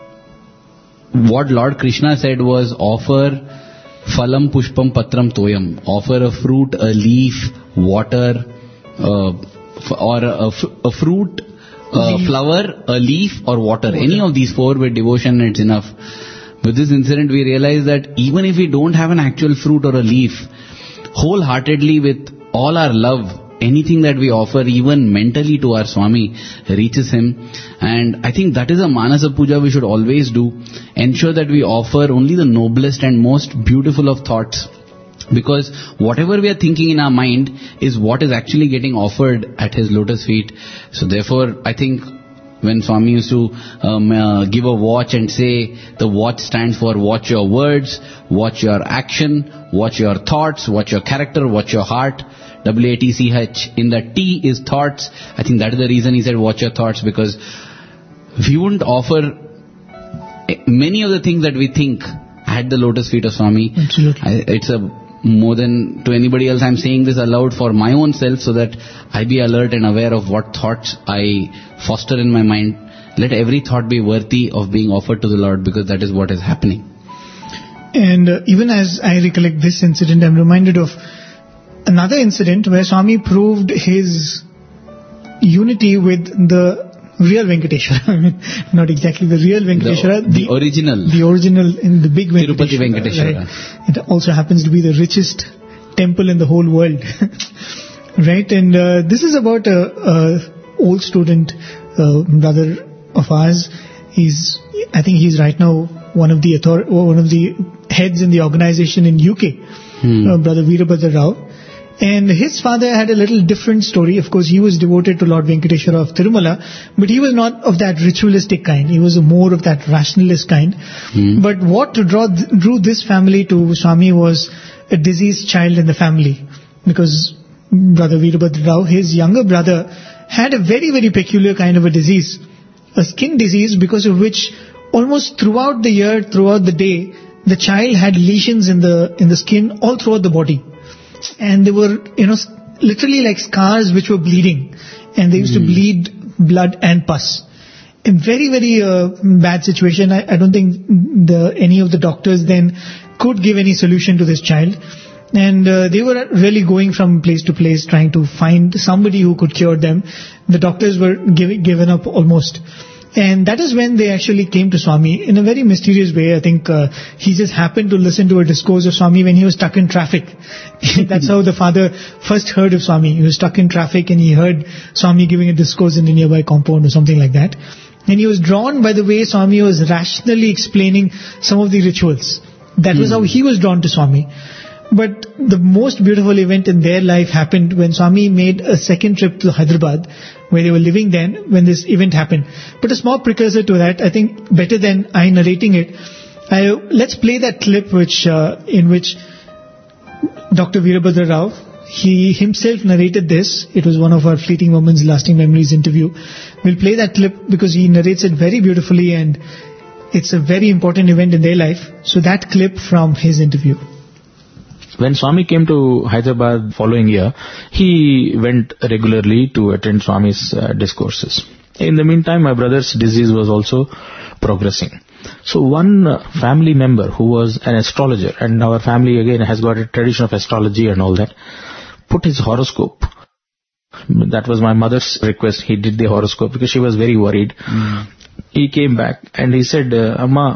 Speaker 2: what Lord Krishna said was, offer phalam pushpam patram toyam, offer a fruit, a leaf, water, uh, f- or a, f- a fruit, a
Speaker 4: Leaf.
Speaker 2: flower, a leaf, or water. Any of these four with devotion, it's enough. With this incident, we realize that even if we don't have an actual fruit or a leaf, wholeheartedly with all our love, anything that we offer, even mentally, to our Swami, reaches him. And I think that is a Manasa Puja we should always do. Ensure that we offer only the noblest and most beautiful of thoughts. Because whatever we are thinking in our mind is what is actually getting offered at his lotus feet. So therefore, I think when Swami used to um, uh, give a watch and say, the watch stands for watch your words, watch your action, watch your thoughts, watch your character, watch your heart. W A T C H. In the T is thoughts. I think that is the reason he said watch your thoughts, because we wouldn't offer many of the things that we think at the lotus feet of Swami.
Speaker 4: Absolutely.
Speaker 2: I, it's a more than to anybody else. I'm saying this aloud for my own self, so that I be alert and aware of what thoughts I foster in my mind. Let every thought be worthy of being offered to the Lord, because that is what is happening.
Speaker 4: And uh, even as I recollect this incident, I'm reminded of another incident where Swami proved his unity with the real Venkateshwara. I mean, not exactly the real Venkateshwara.
Speaker 2: The, the original.
Speaker 4: The original in the big
Speaker 2: Tirupati
Speaker 4: Venkateshwara.
Speaker 2: Venkateshwara.
Speaker 4: Right. It also happens to be the richest temple in the whole world. Right? And uh, this is about a, a old student, uh, brother of ours. He's, I think he's right now one of the author- one of the heads in the organization in U K.
Speaker 2: Hmm.
Speaker 4: Uh, Brother Veerabhadra Rao. And his father had a little different story. Of course, he was devoted to Lord Venkateshwara of Tirumala, but he was not of that ritualistic kind. He was more of that rationalist kind.
Speaker 2: Hmm.
Speaker 4: But what draw, drew this family to Swami was a diseased child in the family. Because Brother Veerabhadra Rao, his younger brother, had a very, very peculiar kind of a disease. A skin disease, because of which almost throughout the year, throughout the day, the child had lesions in the in the skin all throughout the body. And they were, you know, literally like scars which were bleeding. And they used mm. to bleed blood and pus. A very, very uh, bad situation. I, I don't think the, any of the doctors then could give any solution to this child. And uh, they were really going from place to place trying to find somebody who could cure them. The doctors were give, given up almost. And that is when they actually came to Swami in a very mysterious way. I think uh, he just happened to listen to a discourse of Swami when he was stuck in traffic. That's how the father first heard of Swami. He was stuck in traffic and he heard Swami giving a discourse in a nearby compound or something like that. And he was drawn by the way Swami was rationally explaining some of the rituals. That was how he was drawn to Swami. But the most beautiful event in their life happened when Swami made a second trip to Hyderabad, where they were living then, when this event happened. But a small precursor to that, I think better than I narrating it, I, let's play that clip which uh, in which Doctor Veerabhadra Rao, he himself narrated this. It was one of our Fleeting Moments, Lasting Memories interview. We'll play that clip because he narrates it very beautifully and it's a very important event in their life. So that clip from his interview.
Speaker 6: When Swami came to Hyderabad following year, he went regularly to attend Swami's uh, discourses. In the meantime, my brother's disease was also progressing. So one uh, family member who was an astrologer, and our family again has got a tradition of astrology and all that, put his horoscope. That was my mother's request. He did the horoscope because she was very worried. Mm. He came back and he said, uh, Amma,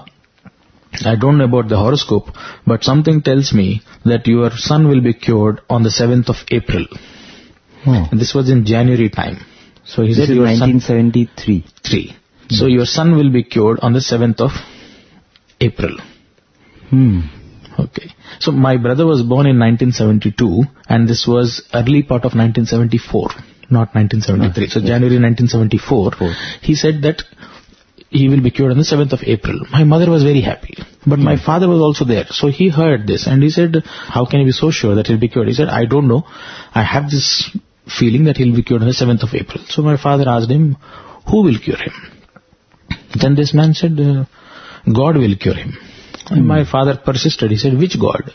Speaker 6: I don't know about the horoscope, but something tells me that your son will be cured on the seventh of April.
Speaker 7: Oh.
Speaker 6: And this was in January time. So he
Speaker 7: this
Speaker 6: said,
Speaker 7: is
Speaker 6: your
Speaker 7: nineteen seventy-three.
Speaker 6: Son, three. So your son will be cured on the seventh of April.
Speaker 7: Hmm.
Speaker 6: Okay. So my brother was born in nineteen seventy-two and this was early part of nineteen seventy-four, not nineteen seventy-three. So January nineteen seventy-four, Four. He said that he will be cured on the seventh of April. My mother was very happy. But my father was also there. So he heard this and he said, how can you be so sure that he'll be cured? He said, I don't know. I have this feeling that he'll be cured on the seventh of April. So my father asked him, who will cure him? Then this man said, uh, God will cure him. And mm. my father persisted. He said, which God?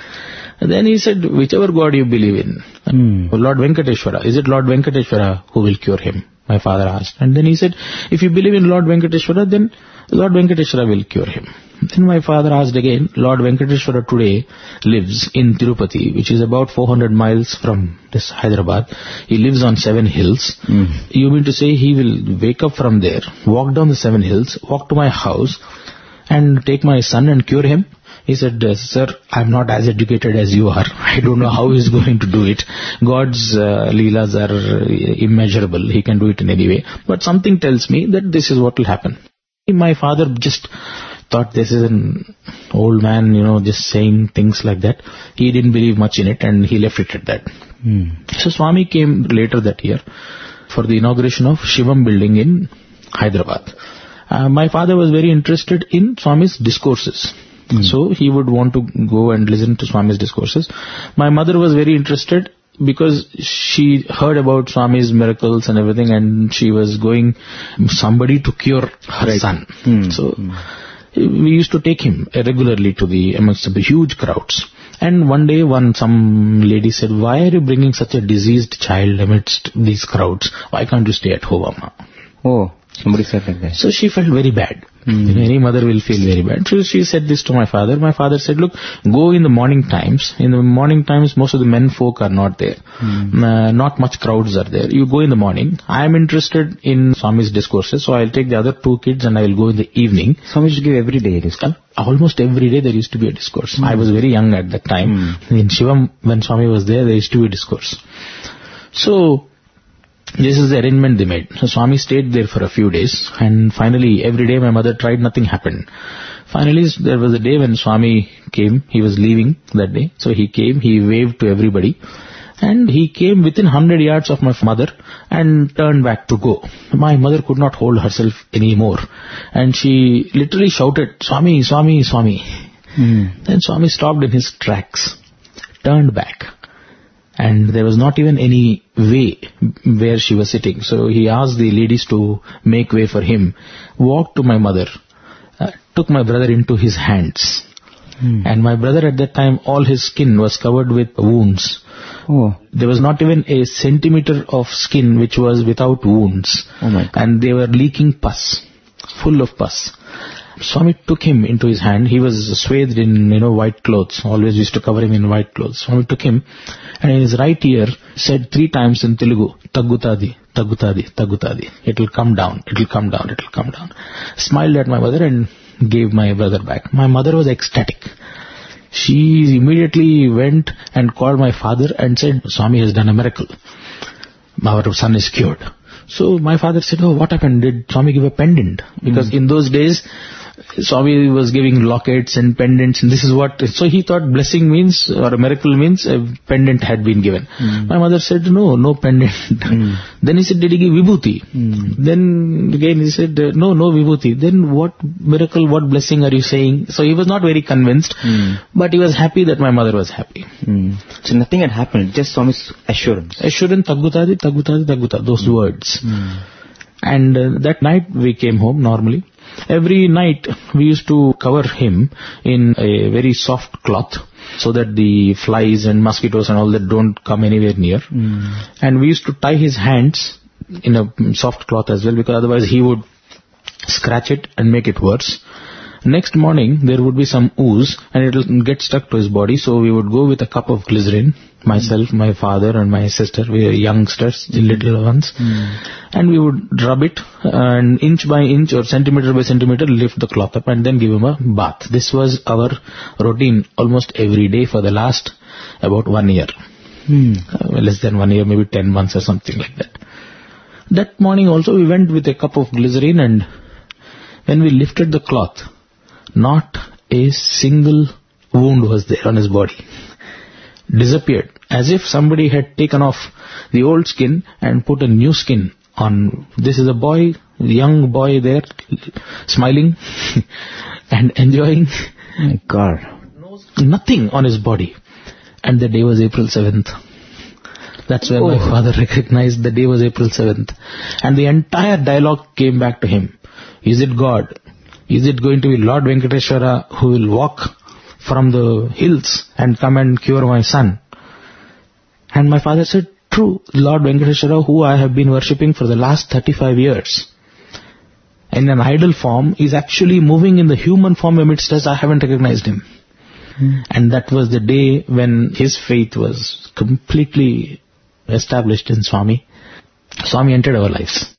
Speaker 6: And then he said, whichever God you believe in. Mm. Lord Venkateshwara. Is it Lord Venkateshwara who will cure him? My father asked. And then he said, if you believe in Lord Venkateshwara, then Lord Venkateshwara will cure him. Then my father asked again, Lord Venkateshwara today lives in Tirupati, which is about four hundred miles from this Hyderabad. He lives on seven hills. Mm. You mean to say he will wake up from there, walk down the seven hills, walk to my house and take my son and cure him? He said, sir, I'm not as educated as you are. I don't know how he's going to do it. God's uh, leelas are immeasurable. He can do it in any way. But something tells me that this is what will happen. My father just thought this is an old man, you know, just saying things like that. He didn't believe much in it and he left it at that. Mm. So Swami came later that year for the inauguration of Shivam building in Hyderabad. Uh, my father was very interested in Swami's discourses. Mm. So he would want to go and listen to Swami's discourses. My mother was very interested because she heard about Swami's miracles and everything and she was going somebody to cure her right. son. Mm. So mm. we used to take him regularly to the amongst the huge crowds. And one day one some lady said, why are you bringing such a diseased child amidst these crowds? Why can't you stay at home, Amma?
Speaker 7: Oh, somebody said like that.
Speaker 6: So she felt very bad. Mm. You know, any mother will feel very bad. So she said this to my father. My father said, look, go in the morning times. In the morning times, most of the men folk are not there. Mm. Uh, not much crowds are there. You go in the morning. I am interested in Swami's discourses, so I'll take the other two kids and I will go in the evening.
Speaker 7: Swami used to give every day a discourse?
Speaker 6: Uh, almost every day there used to be a discourse. Mm. I was very young at that time. Mm. In Shivam, when Swami was there, there used to be a discourse. So, this is the arrangement they made. So Swami stayed there for a few days and finally every day my mother tried, nothing happened. Finally there was a day when Swami came, he was leaving that day. So he came, he waved to everybody and he came within one hundred yards of my mother and turned back to go. My mother could not hold herself anymore and she literally shouted, Swami, Swami, Swami. Mm. Then Swami stopped in his tracks, turned back. And there was not even any way where she was sitting. So he asked the ladies to make way for him, walked to my mother, uh, took my brother into his hands. Hmm. And my brother at that time, all his skin was covered with wounds. Oh. There was not even a centimeter of skin which was without wounds.
Speaker 7: Oh my God.
Speaker 6: And they were leaking pus, full of pus. Swami took him into his hand. He was swathed in, you know, white clothes. Always used to cover him in white clothes. Swami took him and in his right ear said three times in Telugu, Taggutadi, Taggutadi, Taggutadi. It will come down, it will come down, it will come down. Smiled at my mother and gave my brother back. My mother was ecstatic. She immediately went and called my father and said, Swami has done a miracle. Our son is cured. So my father said, oh, what happened? Did Swami give a pendant? Because mm. in those days, Swami was giving lockets and pendants, and this is what, so he thought blessing means, or a miracle means, a pendant had been given. Mm. My mother said, no, no pendant. Mm. Then he said, did he give vibhuti? Mm. Then again he said, no, no vibhuti. Then what miracle, what blessing are you saying? So he was not very convinced, mm. but he was happy that my mother was happy.
Speaker 7: Mm. So nothing had happened, just Swami's assurance.
Speaker 6: Assurance, tagbutadi, tagbutadi, tagbuta, those mm. words. Mm. And uh, that night we came home normally. Every night we used to cover him in a very soft cloth so that the flies and mosquitoes and all that don't come anywhere near. Mm. And we used to tie his hands in a soft cloth as well, because otherwise he would scratch it and make it worse. Next morning there would be some ooze and it will get stuck to his body, so we would go with a cup of glycerin, myself, my father and my sister, we were youngsters, the little ones, mm. and we would rub it and inch by inch or centimeter by centimeter lift the cloth up and then give him a bath. This was our routine almost every day for the last about one year. Mm. Uh, less than one year, maybe ten months or something like that. That morning also we went with a cup of glycerin, and when we lifted the cloth, not a single wound was there on his body. Disappeared. As if somebody had taken off the old skin and put a new skin on. This is a boy, young boy there, smiling and enjoying.
Speaker 7: My God.
Speaker 6: Nothing on his body. And the day was April seventh. That's when oh. my father recognized the day was April seventh. And the entire dialogue came back to him. Is it God? Is it going to be Lord Venkateshwara who will walk from the hills and come and cure my son? And my father said, true, Lord Venkateshwara, who I have been worshipping for the last thirty-five years, in an idol form, is actually moving in the human form amidst us. I haven't recognized him. Mm. And that was the day when his faith was completely established in Swami. Swami entered our lives.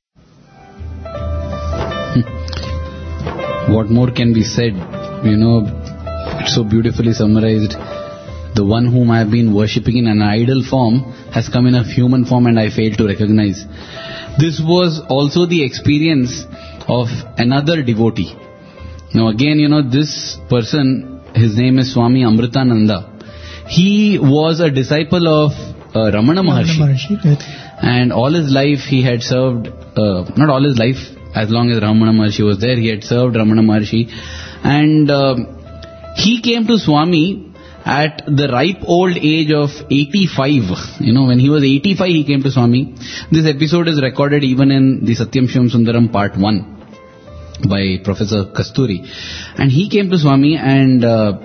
Speaker 2: What more can be said? You know, it's so beautifully summarized. The one whom I have been worshipping in an idol form has come in a human form and I failed to recognize. This was also the experience of another devotee. Now again, you know, this person, his name is Swami Amritananda. He was a disciple of uh, Ramana Maharshi. Ramana Maharshi, right. And all his life he had served, uh, not all his life, as long as Ramana Maharshi was there, he had served Ramana Maharshi. And uh, he came to Swami at the ripe old age of eighty-five. You know, when he was eighty-five, he came to Swami. This episode is recorded even in the Satyam Shivam Sundaram part one by Professor Kasturi. And he came to Swami and,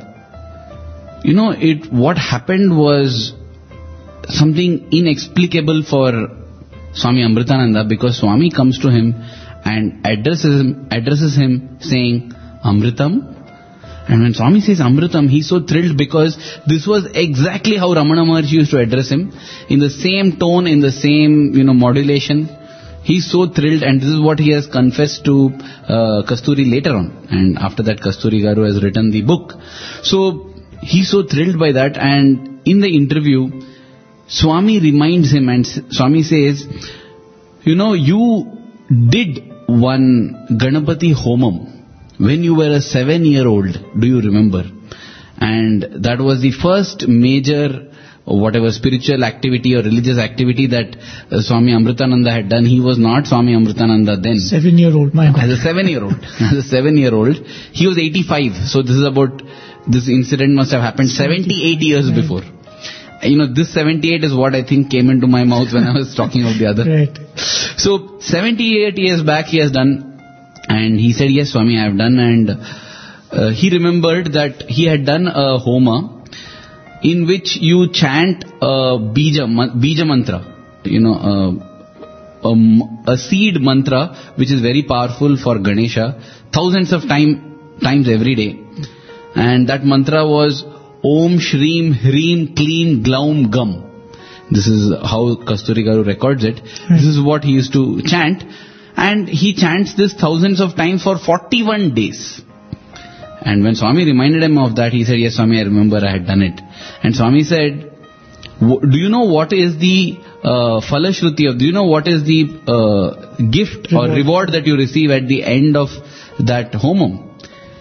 Speaker 2: uh, you know, it what happened was something inexplicable for Swami Amritananda, because Swami comes to him and addresses him, addresses him saying, Amritam. And when Swami says Amritam, he's so thrilled because this was exactly how Ramana Maharshi used to address him. In the same tone, in the same, you know, modulation. He's so thrilled, and this is what he has confessed to uh, Kasturi later on. And after that, Kasturi Garu has written the book. So, he's so thrilled by that, and in the interview, Swami reminds him, and Swami says, you know, you did one Ganapati Homam when you were a seven-year-old, do you remember? And that was the first major, or whatever, spiritual activity or religious activity that uh, Swami Amritananda had done. He was not Swami Amritananda then.
Speaker 4: Seven-year-old, my God.
Speaker 2: As a seven-year-old. As a seven-year-old. He was eighty-five. So this is about, this incident must have happened seventy-eight years right. before. You know, this seventy-eight is what I think came into my mouth when I was talking of the other.
Speaker 4: Right.
Speaker 2: So, seventy-eight years back he has done, and he said, yes, Swami, I have done, and uh, he remembered that he had done a homa in which you chant a bija, bija mantra, you know, a, a, a seed mantra which is very powerful for Ganesha, thousands of time, times every day. And that mantra was Om Shreem Hreem Kleem Glaum Gum. This is how Kasturi Garu records it. Right. This is what he used to chant. And he chants this thousands of times for forty-one days. And when Swami reminded him of that, he said, yes, Swami, I remember I had done it. And Swami said, do you know what is the uh, Falashruti, of, do you know what is the uh, gift reward. or reward that you receive at the end of that homam?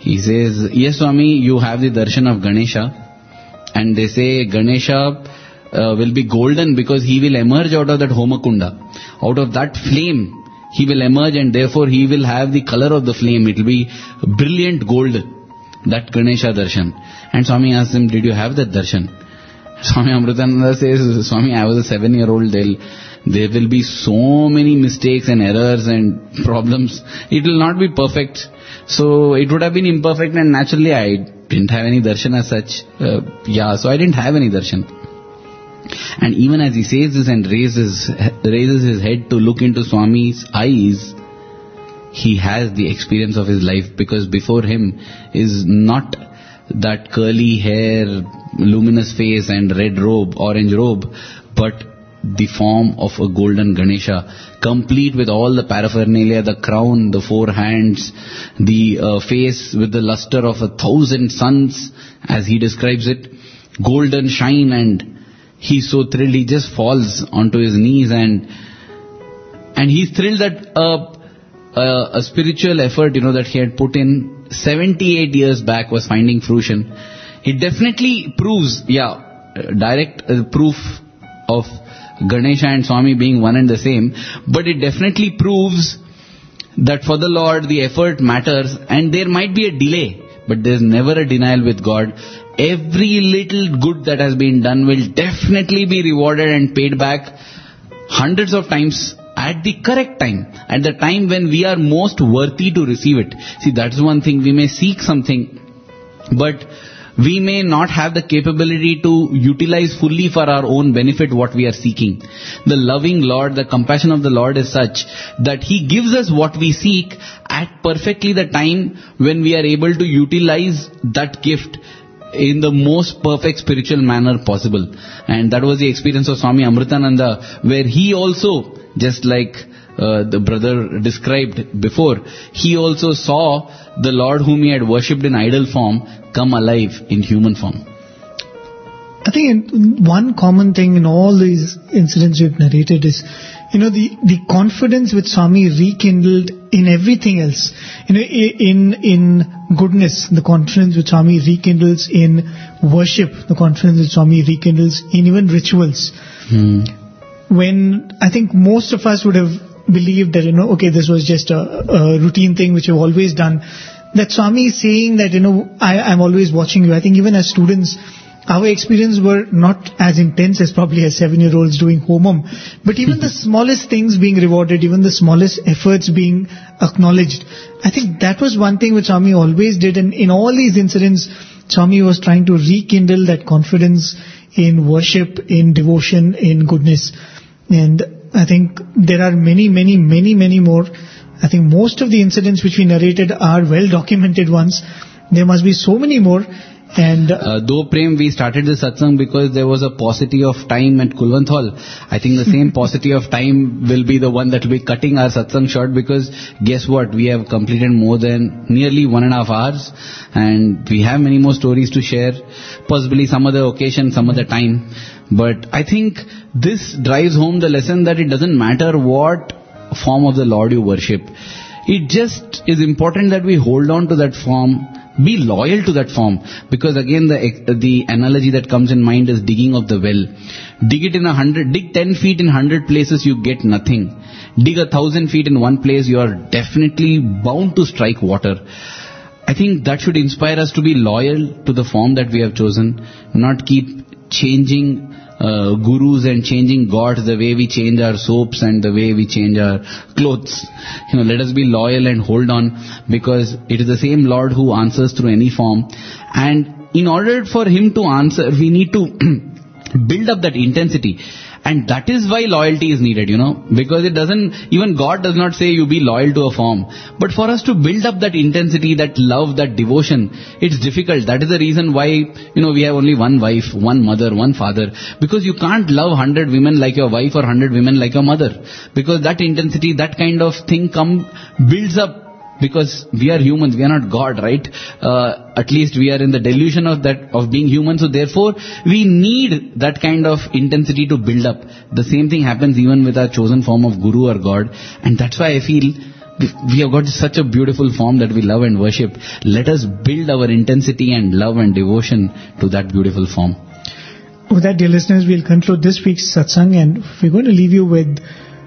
Speaker 2: He says, yes Swami, you have the darshan of Ganesha, and they say Ganesha uh, will be golden because he will emerge out of that Homakunda. Out of that flame, he will emerge, and therefore he will have the color of the flame. It will be brilliant gold, that Ganesha darshan. And Swami asked him, did you have that darshan? Swami Amritananda says, Swami, I was a seven-year-old. They'll, there will be so many mistakes and errors and problems. It will not be perfect. So it would have been imperfect, and naturally I didn't have any darshan as such. Uh, yeah, so I didn't have any darshan. And even as he says this and raises, raises his head to look into Swami's eyes, he has the experience of his life, because before him is not that curly hair, luminous face and red robe, orange robe, but the form of a golden Ganesha, complete with all the paraphernalia, the crown, the four hands, the uh, face with the luster of a thousand suns, as he describes it, golden shine. And he's so thrilled, he just falls onto his knees, and and he's thrilled that uh, uh, a spiritual effort, you know, that he had put in seventy-eight years back was finding fruition. It definitely proves, yeah, direct uh, proof of Ganesha and Swami being one and the same, but it definitely proves that for the Lord the effort matters, and there might be a delay, but there's never a denial with God. Every little good that has been done will definitely be rewarded and paid back hundreds of times at the correct time, at the time when we are most worthy to receive it. See, that's one thing. We may seek something, but we may not have the capability to utilize fully for our own benefit what we are seeking. The loving Lord, the compassion of the Lord is such that He gives us what we seek at perfectly the time when we are able to utilize that gift in the most perfect spiritual manner possible. And that was the experience of Swami Amritananda, where he also, just like uh, the brother described before, he also saw the Lord whom he had worshipped in idol form come alive in human form.
Speaker 4: I think one common thing in all these incidents you've narrated is, you know, the, the confidence which Swami rekindled in everything else. You know, in in goodness, the confidence which Swami rekindles in worship, the confidence which Swami rekindles in even rituals.
Speaker 2: Hmm.
Speaker 4: When I think most of us would have believed that, you know, okay, this was just a, a routine thing which you've always done. That Swami is saying that, you know, I, I'm always watching you. I think even as students, our experience were not as intense as probably as seven-year-olds doing homam. But even the smallest things being rewarded, even the smallest efforts being acknowledged. I think that was one thing which Swami always did. And in all these incidents, Swami was trying to rekindle that confidence in worship, in devotion, in goodness. And I think there are many, many, many, many more. I think most of the incidents which we narrated are well documented ones. There must be so many more. And uh,
Speaker 2: uh, though Prem, we started the satsang because there was a paucity of time at Kulwant Hall. I think the same paucity of time will be the one that will be cutting our satsang short, because guess what? We have completed more than nearly one and a half hours, and we have many more stories to share. Possibly some other occasion, some other time. But I think this drives home the lesson that it doesn't matter what form of the Lord you worship. It just is important that we hold on to that form. Be loyal to that form, because again the the analogy that comes in mind is digging of the well. Dig it in a hundred, dig ten feet in hundred places, you get nothing. Dig a thousand feet in one place, you are definitely bound to strike water. I think that should inspire us to be loyal to the form that we have chosen, not keep changing uh, gurus and changing gods the way we change our soaps and the way we change our clothes. You know, let us be loyal and hold on, because it is the same Lord who answers through any form. And in order for Him to answer, we need to build up that intensity. And that is why loyalty is needed, you know, because it doesn't, even God does not say you be loyal to a form. But for us to build up that intensity, that love, that devotion, it's difficult. That is the reason why, you know, we have only one wife, one mother, one father. Because you can't love one hundred women like your wife or one hundred women like your mother. Because that intensity, that kind of thing come, builds up. Because we are humans, we are not God, right? Uh, at least we are in the delusion of that, of being human. So therefore, we need that kind of intensity to build up. The same thing happens even with our chosen form of Guru or God. And that's why I feel we have got such a beautiful form that we love and worship. Let us build our intensity and love and devotion to that beautiful form.
Speaker 4: With that, dear listeners, we'll conclude this week's satsang, and we're going to leave you with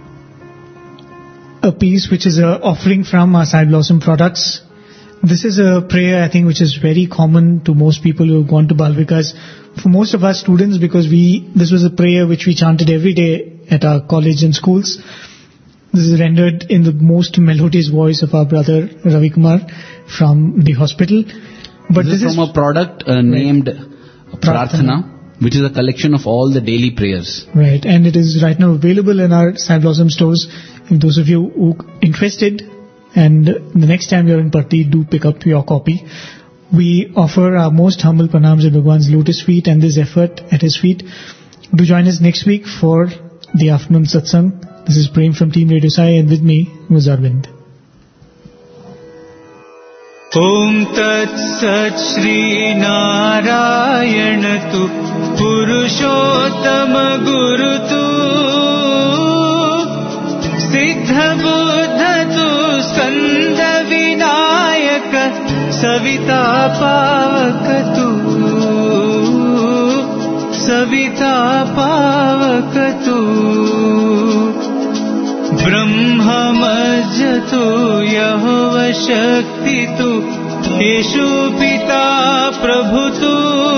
Speaker 4: a piece which is an offering from our Sai Blossom products. This is a prayer, I think, which is very common to most people who have gone to Bal Vikas. For most of us students, because we, this was a prayer which we chanted every day at our college and schools. This is rendered in the most melodious voice of our brother Ravi Kumar from the hospital. But
Speaker 2: this, this is from a product uh, named Prarthana, Prarthana, which is a collection of all the daily prayers.
Speaker 4: Right, and it is right now available in our Sai Blossom stores. If those of you who are interested, and the next time you're in Parthi, do pick up your copy. We offer our most humble pranams at Bhagwan's lotus feet and this effort at his feet. Do join us next week for the afternoon satsang. This is Prem from Team Radio Sai, and with me was Arvind.
Speaker 1: Om Tat Sat Shri Narayan Tu Purushottama Guru Tu Siddha Buddha Tu Skanda Vinayaka Savita Pavaka Tu Savita Pavaka Tu Brahma Majja Tu Yahova Shakti Tu Yeshu Pita Prabhu Tu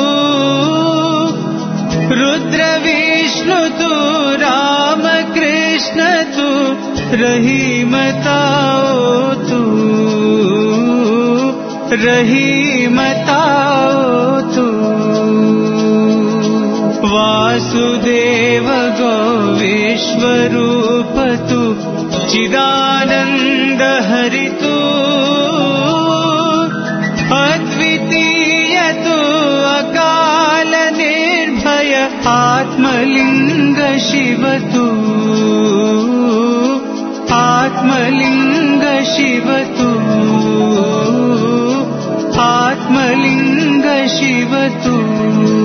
Speaker 1: Rudra Vishnu Tu Rama Krishna Tu Rahim Tao Tu Rahim Tao Tu Vasudeva Go Vishwarupa Tu Chidananda Haritu Advitiya Tu Akala Nirbhaya Atmalinga Shiva Tu Atmalinga Shiva Tu Atmalinga Shiva Tu